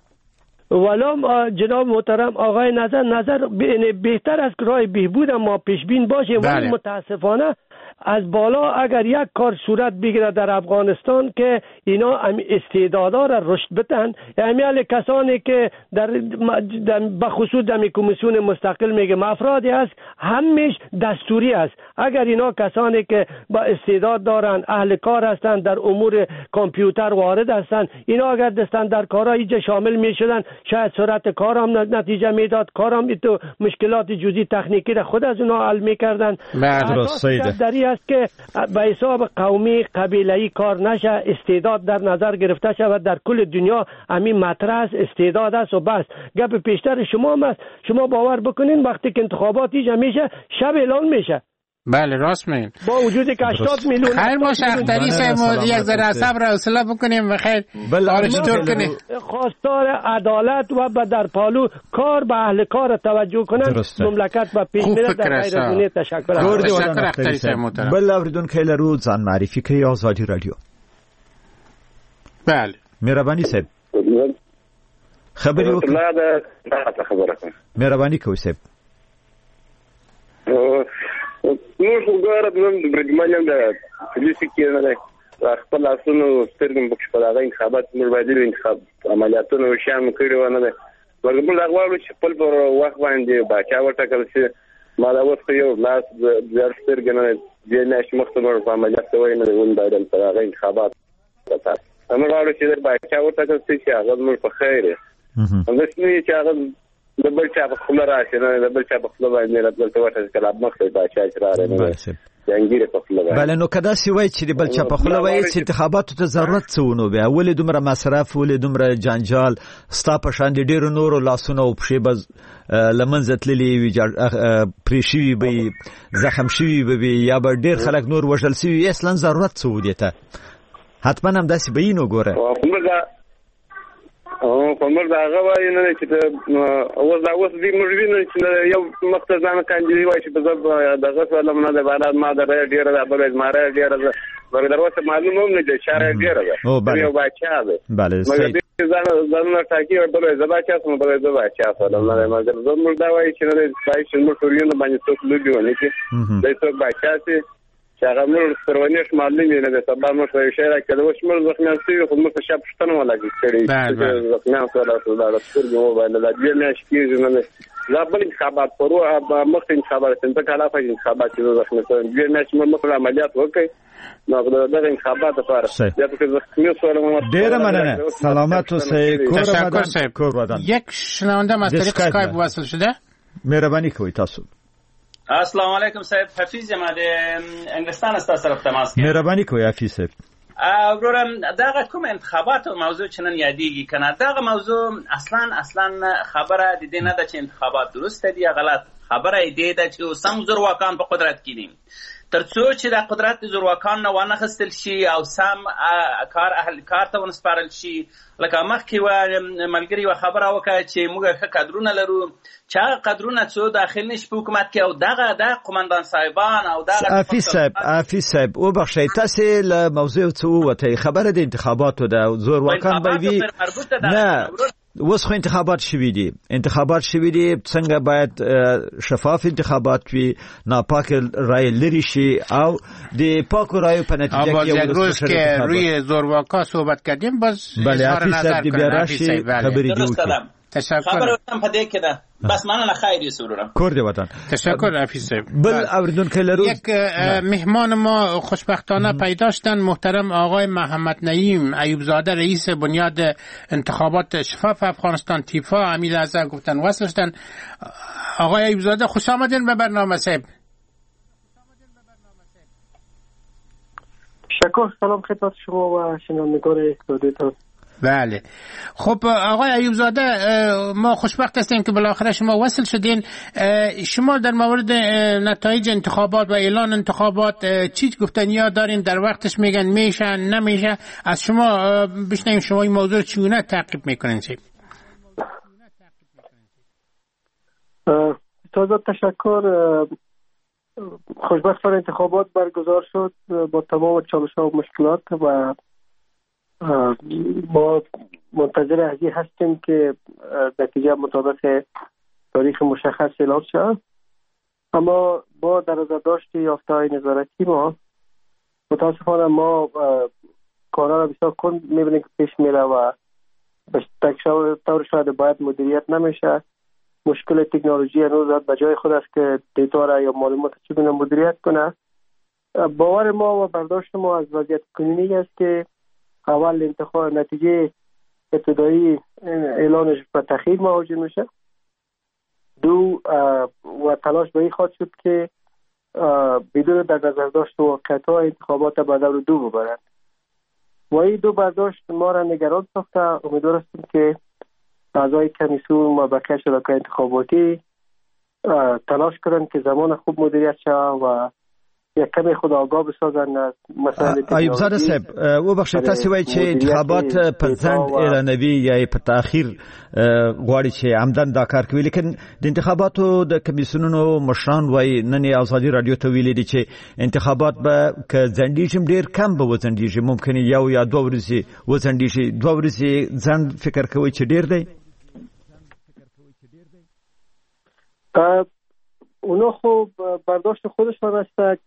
J: ولام جناب محترم آقای نظر نظر بهتر از راه بهبود ما پیشبین باشه. ولی متاسفانه از بالا اگر یک کار صورت بگیره در افغانستان که اینا استعدادا را رشد بدن، یعنی کسانی که در بخصوص در کمیسیون مستقل میگه افرادی هست همیش دستوری است. اگر اینا کسانی که با استعداد دارن، اهل کار هستند، در امور کامپیوتر وارد هستند، اینا اگر دستن در کارا اینجا شامل میشدن شاید سرعت کارم نتیجه میداد، کارم تو مشکلات جزئی تکنیکی را خود از اونا حل میکردن. درست است که به حساب قومی قبیله‌ای کار نشه، استعداد در نظر گرفته شود. در کل دنیا همین مطرح است، استعداد است و بس. گپ پیشتر شما هم است، شما باور بکنین وقتی که انتخابات ایجا میشه شب اعلان میشه.
D: بله راست میگین.
J: با وجودی که هشتاد میلیون
D: خیر باشه اختری صاحب یک ذره صبر و حوصله بکنیم و خیر آرزو کنیم.
J: خواستار عدالت و در پالو کار به اهل کار توجه کنن، مملکت و پیش میره. در غیر از اون تشکر.
D: تشکر اختری صاحب محترم.
E: بل اوریدونکو لرو ځان معرفي کوي آزادی رادیو.
D: بله
E: مهرباني صاحب خبري وکړه. مهرباني کوي صاحب.
H: نور وګوره د برګمانیم د پولیسو کې نه خپل اسونو سترګم بکش په هغه انتخابات نور باید انتخاب عملیاتونو شامل کړي و نه ده. ورګمل هغه چې خپل پر وخت باندې باچا ورټکل شي ما دا وخت یو لاس د سترګنه د نش مختمر په عملیات وای نه ون باید په هغه انتخابات وکړه. امر راوړل چې د باچا ورټکل شي هغه نور په خیره. هم دسمه چې هغه د بل چا په خپل راشي نه د بل چا په خپل باندې راځي ته ورته کله مخې باچا اجراره نه څنګه په خپل باندې.
E: بل نو کدا سی وای چې بل چا په خپل وای چې انتخاباتو ته ضرورت څه ونه بیا ولې دومره مصرف ولې دومره جنجال ستا په شان دي ډیرو نورو لاسونه او پښې بز لمنځه تللي وي پریشي به زخم شوی به یا به ډیر خلک نور وژل شي اصلا ضرورت څه ودی ته حتما هم داسې به اینو ګوره.
H: او کومر دا هغه وای نه چې اوس دا اوس دې موږ وینو چې یو مختصانه کاندي وای چې په دغه سره نه ده باندې ما دا ډیره ده بل ما را ډیره ده ور دروازه معلومه نه ده شارع ډیره ده یو بچا ده
E: بله صحیح
H: ځان ځان ټاکی او بل زباچا سم بل زباچا سره نه ما زه موږ دا وای چې نه پای چې موږ ټولینه باندې څوک لګي ونه چې دای څوک بچا سي شغه موږ سروانیش معلومه نه ده سبا موږ شي راکړو چې موږ ځخنه سي خو موږ شپ شتنه ولا کړی ځخنه سره سره سترګو باندې د دې نه شکیږي نه لا بل انتخابات پرو مخ انتخابات څنګه کله په انتخابات کې ځخنه سره دې نه چې موږ عملیات وکړي نو دغه انتخابات لپاره یا په ځخنه سره
E: ډیر مننه سلامت اوسئ کور ودان.
D: یک شنونده از طریق اسکایپ وصل شده.
E: مهربانی کوئ تاسو.
K: السلام علیکم صاحب حفیظ ما د انګلستان است سره تماس کوي.
E: مهرباني کوئ حفیظ صاحب.
K: ورورم دغه کوم انتخابات او موضوع چنن یادېږي کنه دغه موضوع اصلا اصلا خبره د دې نه ده چې انتخابات درست دي یا غلط. خبره دې ده چې سم زور واکان په قدرت کې دي. ترڅو چې د قدرت د زورواکان نه وانخیستل شي او سم کار اهل کار ته ونسپارل شي. لکه مخکې و ملګري یوه خبره وکړه چې موږ ښه کادرونه لرو، چې هغه کادرونه څو داخل نه شي په حکومت کې او دغه د قمندان صاحبان او دغه
E: حافظ صاحب حافظ صاحب وبخښئ تاسې له موضوع څه ووتئ، خبره د انتخاباتو ده، زورواکان به وي نه اوس خو انتخابات شوي دي، انتخابات شوي دي، څنګه باید شفاف انتخابات وي، ناپاک رای لري شي او د پاکو رایو په نتیجه کې
D: یک روز که روی زورواکا صحبت کردیم باز اظهار نظر کنن.
E: خبری دیو
K: تشکر. خبر وطن پده که ده بس منو خیلی سرورم
E: کرده وطن.
D: تشکر حفیظ صاحب.
E: بل اوریدون که لرو
D: یک مهمان ما خوشبختانه پیدا شدن، محترم آقای محمد نعیم ایوبزاده رئیس بنیاد انتخابات شفاف افغانستان تیفا امیل ازا گفتن وصل شدن. آقای ایوبزاده خوش آمدین به برنامه صاحب.
H: شکر. سلام خدمت شما و شنوندگان رادیو.
D: بله خب آقای ایوبزاده ما خوشبخت هستیم که بالاخره شما وصل شدین. شما در مورد نتایج انتخابات و اعلان انتخابات چی گفتنی دارین؟ در وقتش میگن میشه نمیشه؟ از شما بشنویم شما این موضوع چگونه تعقیب میکنین؟
H: تازه تشکر. خوشبختانه انتخابات برگزار شد با تمام چالش‌ها و مشکلات و ما منتظر ازی هستیم که نتیجه مطابق تاریخ مشخص اعلام شود. اما با در نظر داشت یافته‌های نظارتی ما متاسفانه ما کارها را بسیار کند می‌بینیم که پیش میره و به طور شاید باید مدیریت نمیشه. مشکل تکنولوژی هنوز به جای خود است که دیتا را یا معلومات چگونه مدیریت کنه. باور ما و برداشت ما از وضعیت کنونی است که اول انتخاب نتیجه ابتدایی اعلانش به تأخیر مواجه میشه. دو و تلاش به این خواهد شد که بدون در نظر داشت واقعیت‌ها انتخابات به دور دو ببرند و این دو برداشت ما را نگران ساخته. امیدوار هستیم که اعضای کمیسیون و بقیه شرکای انتخاباتی تلاش کنند که زمان خوب مدیریت شود و یک کمی خود آگاه بسازن از مسائل
E: ایوبزاده صاحب وبخښئ تاسو وایي چې انتخابات په ځنډ اعلانوي یا په تاخير غواړي چې عمدن دا کار کوي، لیکن د انتخاباتو د کمیسیونونو مشران وایي نن ازادي رادیو ته ویلي دي چې انتخابات به که ځنډیږي ډیر کم به وځنډیږي، ممکن یو یا دوه ورځې وځنډیږي. دوه ورځې ځنډ فکر کوي چې ډیر دی؟
H: اونا خوب برداشت خودشان است.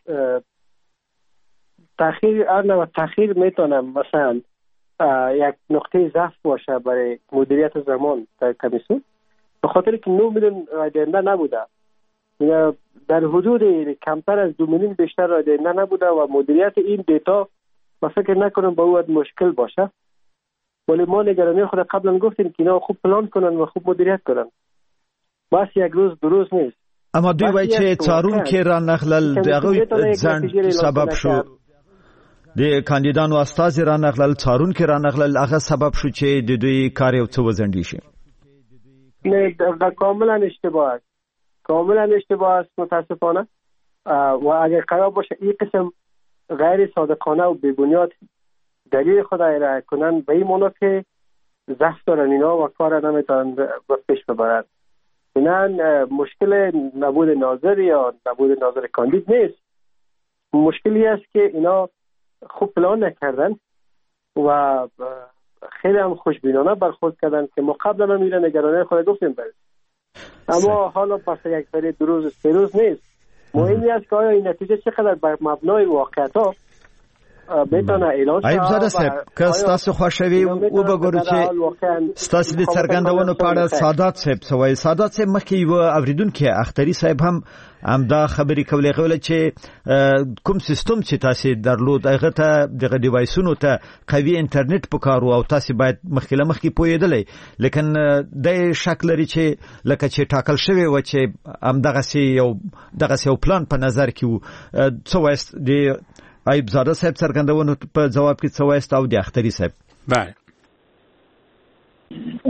H: تأخیر ارنه و تأخیر میتونم مثلا یک نقطه ضعف باشه برای مدیریت زمان در کمیسیون، به خاطر که نه میلیون رایدهنده نبوده، در حدود کمتر از دو میلیون بیشتر رایدهنده نبوده و مدیریت این دیتا ما فکر نکنم با او مشکل باشه. ولی ما نگرانی خود قبلا گفتیم که اینا خوب پلان کنن و خوب مدیریت کنن، بس یک روز دو روز نیست.
E: اما دوی وایي چې څارون کې را نخلل دغه ځان سبب شو، د کاندیدانو استازي را نخلل څارون کې را نخلل هغه سبب شو چې د دوی کار یو څه وزندي شي.
H: نه دا کاملا اشتباه است، کاملا اشتباه است متاسفانه. و اگر قرار باشه این قسم غیر صادقانه و بی‌بنیاد دلیل خود ارائه کنن به این معنی که ضعف دارن اینا و کار نمیتونن پیش ببرن. اینان مشکل نبود ناظر یا نبود ناظر کاندید نیست، مشکلی است که اینا خوب پلان نکردن و خیلی هم خوشبینانه برخورد کردن که ما قبلا هم اینا نگرانه خود گفتیم برید. اما حالا پس یک سری دو روز سه روز نیست. مهمی است که آیا این نتیجه چقدر بر مبنای واقعیت ها میتونه اعلان شود.
E: ایوبزاده صاحب که ستاسو خوښوي و بګورو چې ستاسو د څرګندونو په اړه سادات صاحب سوای سادات صاحب مخکې یو اوریدونکو اختری صاحب هم همدا خبرې کولې غوړه چې کوم سیستم چې تاسو درلود هغه ته د ډیوایسونو ته قوي انټرنیټ پکارو او تاسو باید مخکې مخکې پوهیدلې، لیکن د شک لري چې لکه چې ټاکل شوی و چې همدغه سي یو دغه سي پلان په نظر کې وو. څه وایست د ایوبزاده صاحب څرګندونو په جواب کې څه وایست او د اختری صاحب؟
D: بله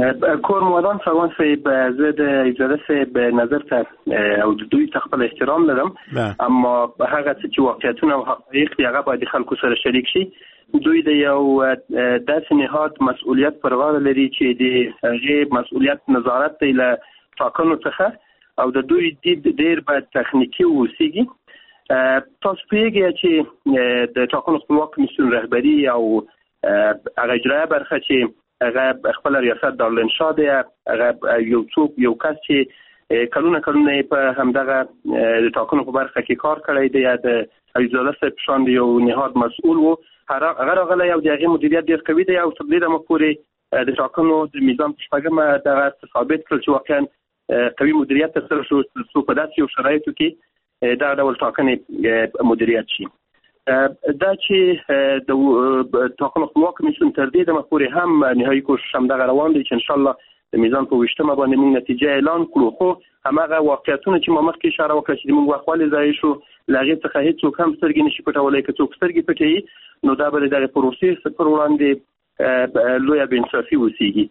H: کور موادان فوان صاحب زه د اجازه صاحب نظر ته او د دوی خپل احترام لرم اما هغه چې واقعیتونه او حقایق دی هغه باید خلکو سره شریک شي. دوی د یو داسې نهاد مسؤلیت پر غاړه لري چې د هغه مسؤلیت نظارت دی له ټاکنو څخه او د دوی د ډیر باید تخنیکی وسیږي. تاسو پیږئ چې د ټاکنو خپلواک کمیسیون رهبری او هغه اجرایه برخه چې هغه خپل ریاست دارالانشا دی، هغه یو څوک یو کس چې کلونه کلونه په همدغه ټاکنو په برخه کې کار کړی دی یا د ایزاله صاحب شان یو نهاد مسؤل وو، هغه راغلی او د هغې مدیریت ډېر قوي دی او تر دې دمه پورې د ټاکنو د میزان په شپږمه دغه ثابت کړل چې واقعا قوي مدیریت ترسره شو څو په داسې یو شرایطو کې دغه ډول ټاکنې مدیریت شي. دا چې د ټاکنو خپلواک کمیسیون تر دې دمه پورې هم نهایي کوشش همدغه روان دی چې انشاءالله د میزان په ویشتمه باندې موږ نتیجه اعلان کړو، خو هماغه واقعیتونه چې ما مخکې اشاره وکړه چې موږ وخت ولې ضایع شو له هغې څخه هېڅوک هم سترګې نشي پټولی. که څوک سترګې پټوي نو دا به د دغې پروسې پر وړاندې لویه بېانصافي وسیږي.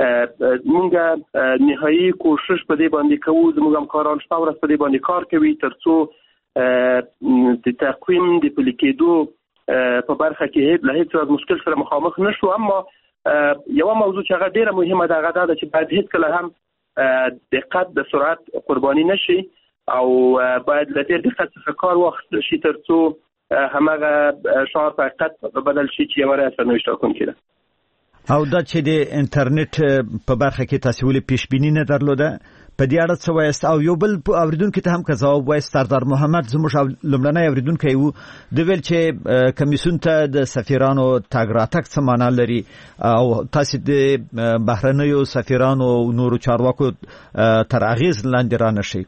H: موږ نهایي کوشش په دې باندې کوو، زموږ همکاران شپه ورځ په دې باندې کار کوي تر څو د تقویم د پلي کېدو په برخه کې له هېڅ ورځ مشکل سره مخامخ نه شو. اما یوه موضوع چې هغه ډېره مهمه ده هغه دا ده چې باید هېڅکله هم دقت د سرعت قرباني نه شي او باید له ډېر دقت څخه کار واخیستل شي تر څو هماغه شعار په حقیقت بدل شي چې یوه رایه سرنوشت ټاکونکې ده.
E: او دا چې د انټرنیټ په برخه کې تاسو ولې پیشبیني نه درلوده په دې اړه څه وایست؟ او یو بل اوریدونکو ته هم که ځواب وایست، سردار محمد زموږ لومړنی اوریدونکی وو، د ویل چې کمیسیون ته د سفیرانو تګ راتګ څه معنا لري او تاسو د بهرنیو سفیرانو نورو چارواکو تر اغیز لاندې را نشئ.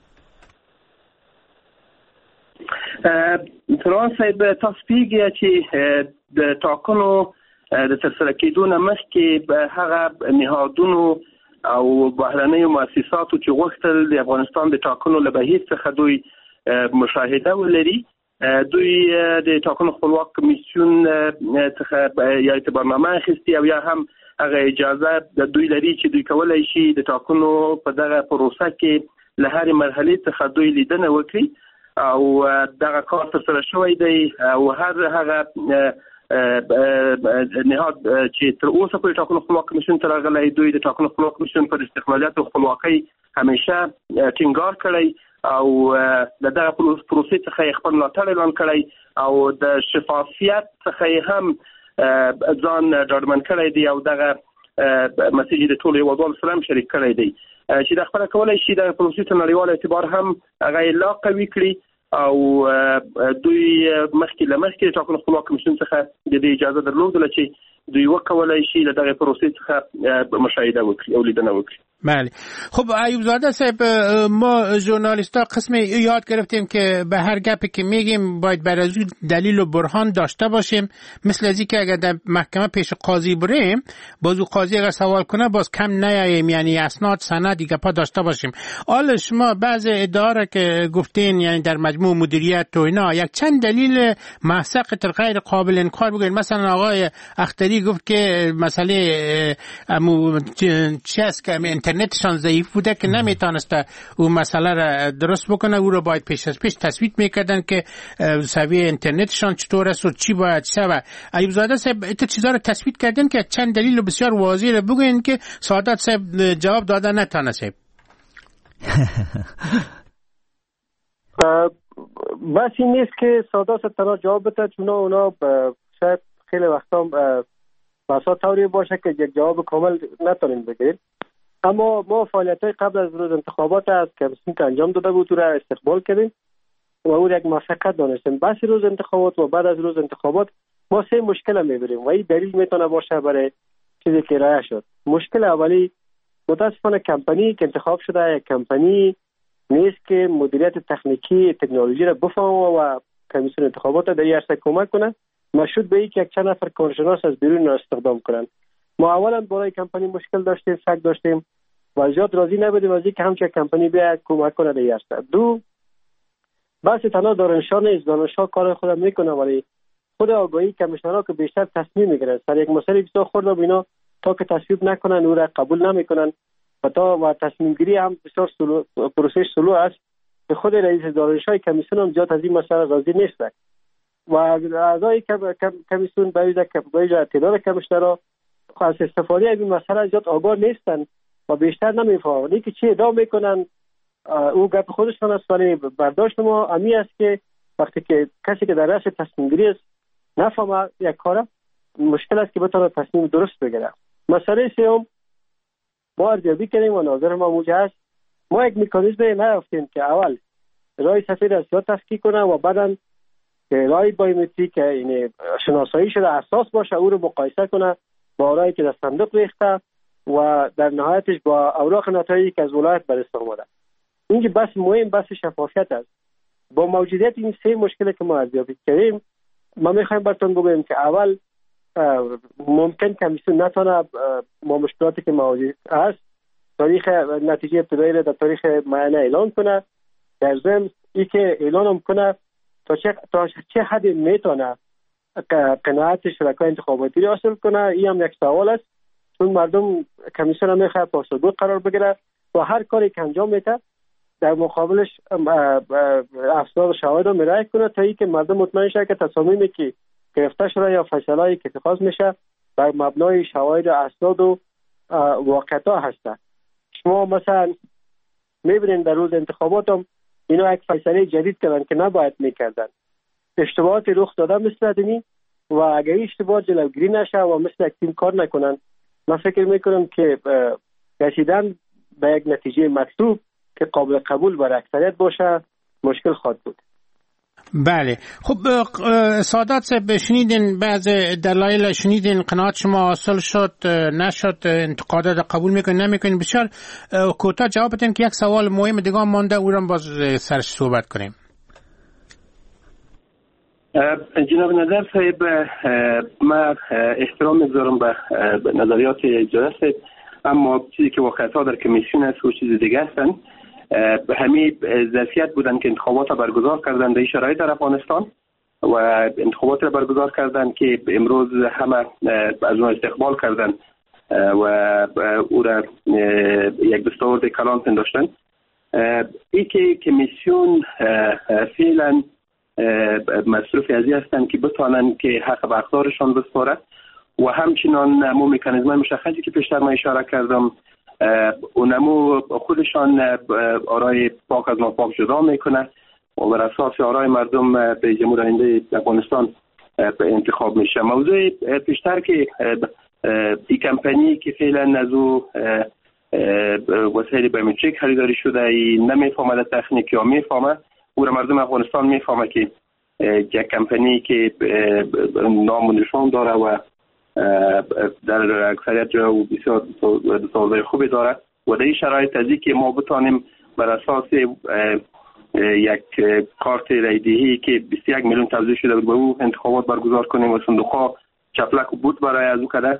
H: فرمان صاحب تاسو پیږئ چې د ټاکنو د ترسره کېدو نه مخکې هغه نهادونو او بهرنیو مؤسساتو چې غوښتل د افغانستان د ټاکنو له بهیر څخه دوی مشاهده ولري، دوی د ټاکنو خپلواک کمیسیون څخه یا اعتبارنامه اخیستې او یا هم هغه اجازه د دوی لري چې دوی کولی شي د ټاکنو په دغه پروسه کې له هرې مرحلې څخه دوی لیدنه وکړي او دغه کار ترسره شوی دی او هر هغه نهاد چې تر اوسه پورې ټاکنو خپلواک کمیسیون ته راغلی دوی د ټاکنو خپلواک کمیسیون پر استقلالیت او خپلواکۍ همیشه ټینګار کړی او د دغه پروسې څخه یې خپل ملاتړ اعلان کړی او د شفافیت څخه یې هم ځان ډاډمن کړی دی او دغه مسیج د ټولو هیوادوالو سره هم شریک کړی دی چې د خپله کولی شي د پروسې ته نړیوال اعتبار هم هغه یې لا قوي کړي او دوی مخکې له مخکې د ټاکنو خپلواک کمیسیون څخه د دې اجازه درلودله چې دوی وکولی شي له دغې پروسې څخه مشاهده وکړي او لیدنه وکړي.
D: بله. خب ایوب زاده صاحب، ما ژورنالیست‌ها قسم یاد گرفتیم که به هر گپی که میگیم باید بر از دلیل و برهان داشته باشیم، مثل از اینکه اگر در محکمه پیش قاضی بریم باز قاضی اگر سوال کنه باز کم نیاییم، یعنی اسناد سند دیگه پا داشته باشیم. حالا شما بعض ادعا را که گفتین یعنی در مجموع مدیریت و اینا یک چند دلیل محسق تر غیر قابل انکار بگوین. مثلا آقای اختری گفت که مسئله امو چی است که اینترنتشان ضعیف بوده که نمیتونسته اون مسئله را درست بکنه، او را باید پیش از پیش تثبیت میکردن که سویه اینترنتشان چطور است و چی باید شود. ایوب زاده صاحب ایت چیزا را تثبیت کردن که چند دلیل بسیار واضح را بگوین که سعادت صاحب جواب داده نتانه صاحب.
J: بس این نیست که سعادت صاحب تنها جواب بده، چون اونا شاید خیلی وقتا بسا طوری باشه که یک جواب کامل نتونیم بگیریم. اما ما فعالیت‌های قبل از روز انتخابات از کمیسیون که انجام داده بود را استقبال کردیم و او یک موافقت دانستیم. بس روز انتخابات و بعد از روز انتخابات ما سه مشکل می‌بریم و این دلیل میتونه باشه برای چیزی که رایه شد. مشکل اولی متاسفانه کمپانی که انتخاب شده یک کمپانی نیست که مدیریت تکنیکی تکنولوژی را بفهمه و کمیسیون انتخابات در این عرصه کمک کنه، مشروط به اینکه یک چند نفر کارشناس از بیرون را استخدام کنند. ما اولا برای کمپانی مشکل داشتیم، شک داشتیم و زیاد راضی نبودیم از اینکه همچین کمپانی بیاید کمک کنه در این عرصه. دو، بس تنها دانشجو نیست، دانشجو کار خود میکنه ولی خود آگاهی کمیشنرها که بیشتر تصمیم میگیرن سر یک مسئله بسیار خرد و اینا
L: تا که تصویب نکنن او را قبول نمیکنن و تا و تصمیم گیری هم بسیار سلو پروسه سلو است که خود رئیس دانشگاه کمیسیون هم زیاد از این مسئله راضی نیست و اعضای کمیسیون باید که باید اطلاع کمیشنرها از استفاده از این مسئله زیاد آگاه نیستن و بیشتر نمیفهمن که چی ادعا میکنن. او گپ خودشان است ولی برداشت ما امی است که وقتی که کسی که در رأس تصمیم گیری است نفهمه یک کار مشکل است که بتونه تصمیم درست بگیره. مسئله سوم ما ارزیابی کردیم و نظر ما موجه است ما یک مکانیزم نیافتیم که اول رای سفید از زیاد تفکیک کنه و بعدا که رای بایومتریک یعنی شناسایی شده اساس باشه او رو مقایسه کنه با رایی که در صندوق ریخته و در نهایتش با اوراق نتایجی که از ولایت به دست آمده. اینجا بس مهم بس شفافیت است. با موجودیت این سه مشکلی که ما ارزیابی کردیم ما میخوایم براتون بگویم که اول ممکن کمیسیون نتونه ما مشکلاتی که موجود است تاریخ نتیجه ابتدایی را در تاریخ معین اعلان کنه. در ضمن ای که اعلان هم کنه تا چه تا چه حد میتونه قناعت شرکای انتخاباتی را حاصل کنه. این هم یک سوال است چون مردم کمیسیون هم میخواد پاسخگو قرار بگیره و هر کاری که انجام میده در مقابلش افسار شواهد رو مراجعه کنه تا اینکه مردم مطمئن شه که تصامیمی که گرفته شده یا فیصله‌ای که اتخاذ میشه بر مبنای شواهد و اسناد و واقعیت‌ها هسته. شما مثلا میبینید در روز انتخابات هم اینا یک فیصله جدید کردن که نباید میکردن. اشتباهات رخ داده مثل ادمی و اگر اشتباه جلوگیری نشه و مثل یک تیم کار نکنن من فکر میکنم که رسیدن به یک نتیجه مطلوب که قابل قبول برای اکثریت باشه مشکل خواهد بود.
D: بله خب سادات صاحب شنیدین بعض دلایل شنیدین قناعت شما حاصل شد نشد انتقادات قبول میکنین نمیکنین بسیار کوتاه جواب بدین که یک سوال مهم دیگه مونده او رو باز سرش صحبت کنیم.
H: جناب نظر صاحب ما احترام میذارم به نظریات جلسه اما چیزی که واقعا در کمیسیون است و چیز دیگه هستن همین ظرفیت بودن که انتخابات را برگزار کردن در شرایط در افغانستان و انتخابات را برگزار کردن که امروز همه از اون استقبال کردن و او را یک دستاورد کلان پنداشتن. ای که کمیسیون فعلا مصروف ازی هستن که بتانن که حق به اقدارشان بسپارد و همچنان مو مکانیزم مشخصی که پیشتر ما اشاره کردم اونمو خودشان آرای پاک از ناپاک جدا میکنه و بر اساس آرای مردم به جمهور آینده افغانستان انتخاب میشه. موضوع پیشتر که این کمپانی که فعلا از او وسایل بایومتریک خریداری شده ای نمیفهمه تکنیک یا میفهمه او را مردم افغانستان میفهمه که یک کمپانی که نام و نشان داره و در اکثریت جا و بسیار دستاوردهای خوبی داره و در این شرایط ازی که ما بتانیم بر اساس یک کارت رایدهی که بیست و یک میلیون توزیع شده بود به او انتخابات برگزار کنیم و صندوقها چپلک و بود برای از او کده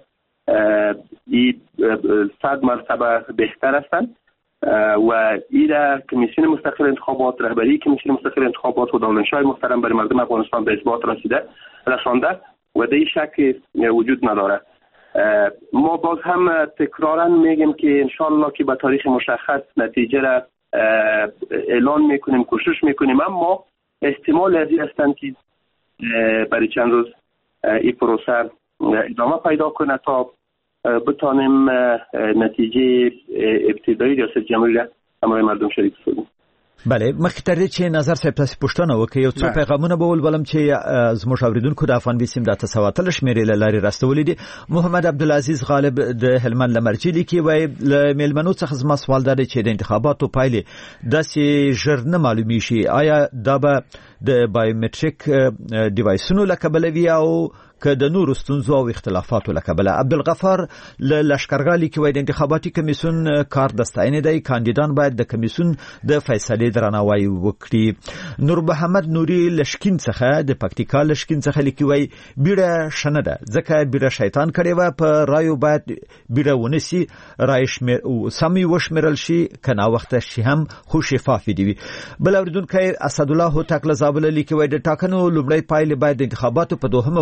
H: این صد مرتبه بهتر هستند و این را کمیسیون مستقل انتخابات رهبری کمیسیون مستقل انتخابات و دانشگاه محترم برای مردم افغانستان به اثبات رسیده رسانده و در این شک وجود نداره. ما باز هم تکرارا میگیم که انشالله که به تاریخ مشخص نتیجه را اعلان میکنیم کوشش میکنیم اما احتمال ازی هستند که برای چند روز این پروسه ادامه پیدا کنه تا بتانیم نتیجه ابتدایی ریاست جمهوری را همراه مردم شریک سازیم.
E: بله مخکې چې نظر صاحب تاسو پوښتنه وکړه یو څو پیغامونه به ولولم چې زموږ اوریدونکو د افغان بي سیم د تسواتل شمیرې لاري راستولې دي. محمد عبدالعزیز غالب د هلمند لمرجي لیکي وای ل میلمنو څخه زما سوال دی چې د انتخاباتو پایلې داسې ژر نه معلومي شي آیا دا به د بایومټریک ډیوایسونو لکبل وی او که د نورو ستونزو او اختلافاتو لکبل. عبدالغفار ل لشکرګالي کې وای د انتخاباتي کمیسیون کار دستاینه دی کاندیدان باید د کمیسیون د فیصلې درناوی وکړي. نور محمد نوري لشکین څخه د پکتیکا لشکین څخه لیکي وای بیره شنه ده ځکه بیره شیطان کړي و په رایو باید بیره ونسی رایش مې او سمي وشمرل شي کنا وخت شي هم خو شفاف دی. بل اوریدونکو اسد الله هوتک لزابل لیکي وای د ټاکنو لومړی پایلې باید د انتخاباتو په دوهمه ورځ اعلان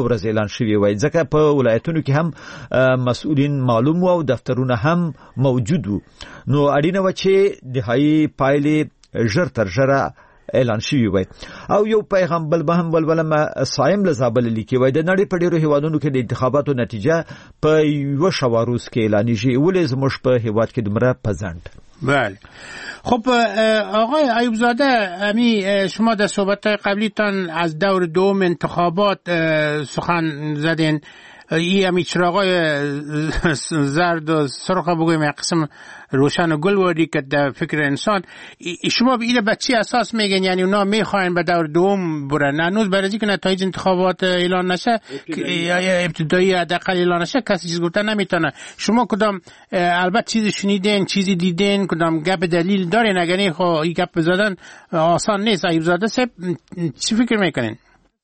E: اعلان شوی وای ځکه په ولایتونو کې هم مسؤلین معلوم وو او دفترونه هم موجود وو نو اړینه و چې دهایی پایلې ژر تر ژره اعلان شوی وای او یو پیغام بل به هم ولولم صایم لزابل لیکي وای د نړۍ په ډیرو هیوادونو کې د انتخاباتو نتیجه په یو شواروز کې اعلانېږي ولې زموږ په هیواد کې دمره پزند.
D: بله خب آقای ایوب زاده امی شما در صحبت قبلیتان از دور دوم انتخابات سخن زدین ای امی چراغای زرد و سرخ بگویم یک قسم روشن و گل وردی که در فکر انسان شما به این به چی اساس میگن یعنی اونا میخواین به دور دوم برن هنوز برای که نتایج انتخابات اعلان نشه ابتدایی حداقل اعلان نشه کسی چیز گفته نمیتونه شما کدام البته چیزی شنیدین چیزی دیدین کدام گپ دلیل دارین اگر نه خب این گپ زدن آسان نیست. ایوب زاده صاحب چی فکر میکنین؟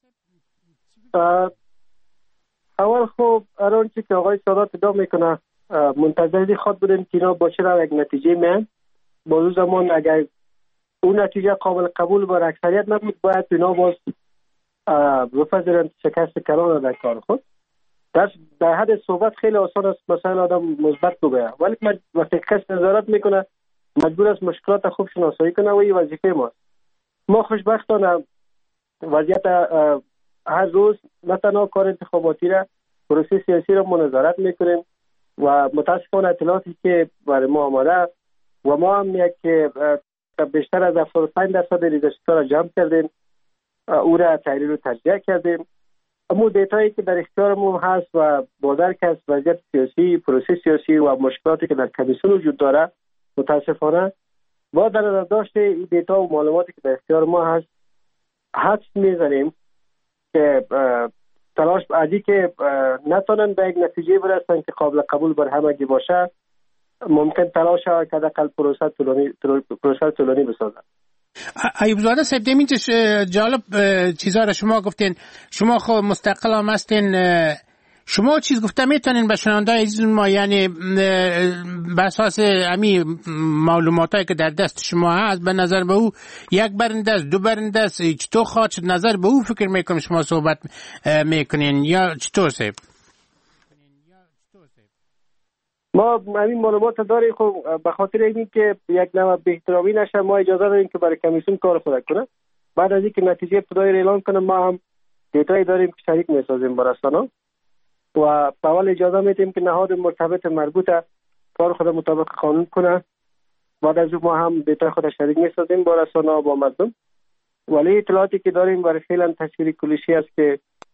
L: اول خب الان چی که آقای سادات ادعا میکنه منتظری خود بودیم که اینا با چرا یک نتیجه میان با زمان اگر اون نتیجه قابل قبول بر اکثریت نبود باید اینا باز بپذیرن شکست کلان در کار خود. در در حد صحبت خیلی آسان است مثلا آدم مثبت بگه ولی وقتی کس نظارت میکنه مجبور است مشکلات خوب شناسایی کنه و این وظیفه ماست. ما خوشبختانه وضعیت هر روز نه تنها کار انتخاباتی را پروسه سیاسی را منظارت میکنیم و متاسفانه اطلاعاتی که برای ما آمده و ما هم یک بیشتر از هفتاد و پنج درصد ریزش‌ها را جمع کردیم او را تحلیل و تجزیه کردیم. اما دیتایی که در اختیار ما هست و با درک از وضعیت سیاسی پروسه سیاسی و مشکلاتی که در کمیسیون وجود داره متاسفانه با در نظر داشته این دیتا و معلوماتی که در اختیار ما هست حدس میزنیم که تلاش ازی که نتونن به یک نتیجه برسن که قابل قبول بر همگی باشه ممکن تلاش ها که حداقل پروسه طولانی پروسه طولانی بسازن.
D: ایوب زاده صاحب اینجاش جالب چیزا را شما گفتین شما خب مستقل هم هستین شما چیز گفته میتونین به شنونده عزیز ما یعنی به اساس امی معلوماتی که در دست شما هست به نظر به او یک برنده است دو برنده است چطور خواهد شد نظر به او فکر میکنم شما صحبت میکنین یا چطور صاحب؟
L: ما همین معلومات داریم خب به خاطر اینی که یک نوع بهترامی نشه ما اجازه داریم که برای کمیسیون کار خود کنه بعد از اینکه نتیجه ابتدایی اعلان کنه ما هم دیتایی داریم که شریک میسازیم با رسانه‌ها و اول اجازه میدیم که نهاد مرتبط مربوطه کار خود مطابق قانون کنه بعد از اون ما هم دیتا خود شریک میسازیم با رسانه‌ها با مردم ولی اطلاعاتی که داریم برای فعلا تصویر کلیشی است که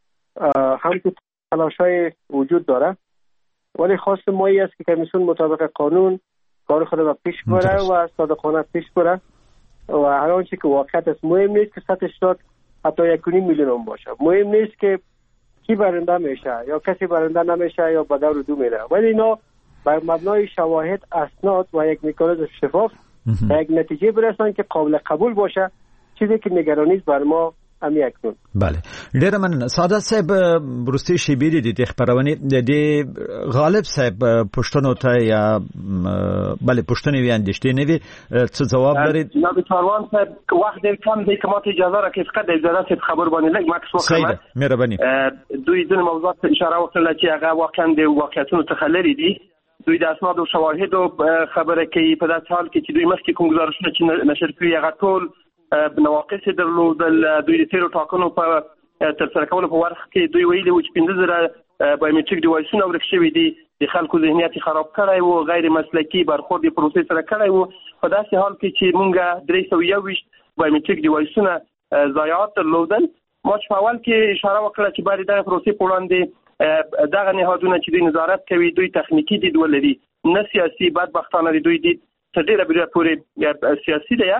L: هم تو تلاش‌های وجود داره ولی خواست ما ای است که کمیسیون مطابق قانون کار خود را پیش بره و صادقانه پیش بره و هر آنچه که واقعیت است مهم نیست که سطح اشتراک حتی یک و نیم میلیون باشه مهم نیست که کی برنده میشه یا کسی برنده نمیشه یا به دور دو میره ولی اینا بر مبنای شواهد اسناد و یک مکانیزم شفاف به یک نتیجه برسن که قابل قبول باشه چیزی که نگرانی بر ما امی اکنون.
E: بله ډیره مننه ساده صاحب بروستي شیبیری د خبرونه د غالب صاحب پښتنو ته یا بله پښتنې وی اندشته نه وی څه جواب لري
H: جناب چاروان صاحب وخت ډیر کم دی که ما ته اجازه راکړئ فقط د اجازه خبر باندې لږ مکس وکړم
E: مهرباني
H: دوی د موضوعات اشاره وکړه چې هغه واقعا د واقعیتونو څخه لري دي دوی د اسناد او شواهد خبره کوي په داسې حال کې چې دوی مخکې کوم گزارشونه چې نشر کړي هغه ټول نواقص درلودل دوی د تیرو ټاکنو په ترسره کولو په وخت کې دوی ویلي و چې پنځه زره بایومټریک ډیوایسونه ورک شوي دي د خلکو ذهنیت خراب کړی و غیر مسلکي برخورد د پروسې سره کړی و په داسې حال کې چې مونږ درې سوه یوویشت بایومټریک ډیوایسونه ضایعات درلودل ما چې په اول کې اشاره وکړه چې باید دغه پروسې په وړاندې دغه نهادونه چې دوی نظارت کوي دوی تخنیکي دید ولري نه سیاسي بدبختانه د دوی دید تر ډېره بریده پورې سیاسي دی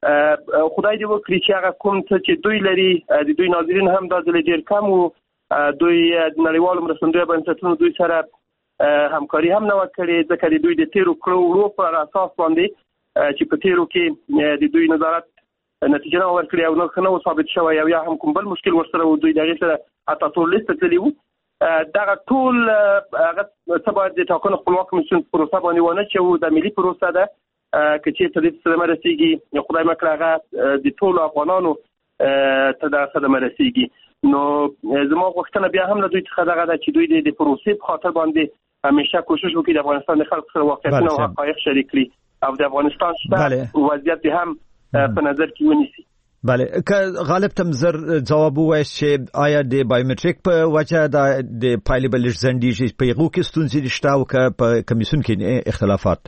H: خدای دې وکړي چې هغه کوم څه چې دوی لري د دوی ناظرین هم دا ځل ډېر کم وو دوی د نړیوالو مرستندویه بنسټونو دوی سره همکاري هم نه وه کړې ځکه د دوی د تیرو کړو وړو پر اساس باندې چې په تیرو کې د دوی نظارت نتیجه نه ورکړې او نرخ نه و ثابت شوی او یا هم کوم بل مشکل ورسره و دوی د هغې سره حتی ټول لیست تللي وو دغه ټول هغه څه باید د ټاکنو خپلواک کمیسیون پروسه باندې ونه چې د ملي پروسه ده که چیرته دې صدمه رسیږي خدای مکړه هغه د ټولو افغانانو ته دغه صدمه رسیږي نو زما غوښتنه بیا هم له دوی څخه دغه ده چې دوی د پروسې په خاطر باندې همیشه کوشش وکړي د افغانستان د خلکو سره واقعیتونه او حقایق شریک کړي او د افغانستان شته وضعیت هم په نظر کې ونیسي.
E: بله که غالب تم زر جواب وایي چې آیا د بایومټریک په وجه د پایلې بلش زندیږي په یغو کې ستونزې شته او که په کمیسیون کې اختلافات؟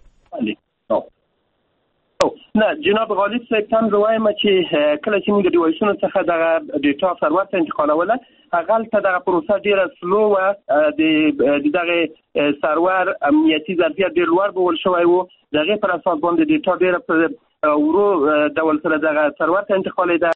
H: نه جناب غالب صاحب تم زوایم چې کله چې موږ د ډیوایسونو څخه دغه ډیټا سرور ته انتقالوله هغه دغه پروسه ډیره سلو و د دغه سرور امنیتي ظرفیت ډیر لوړ بول شوی وو دغه پر اساس باندې ډیټا ډیره ورو ډول سره دغه سرور ته انتقالیده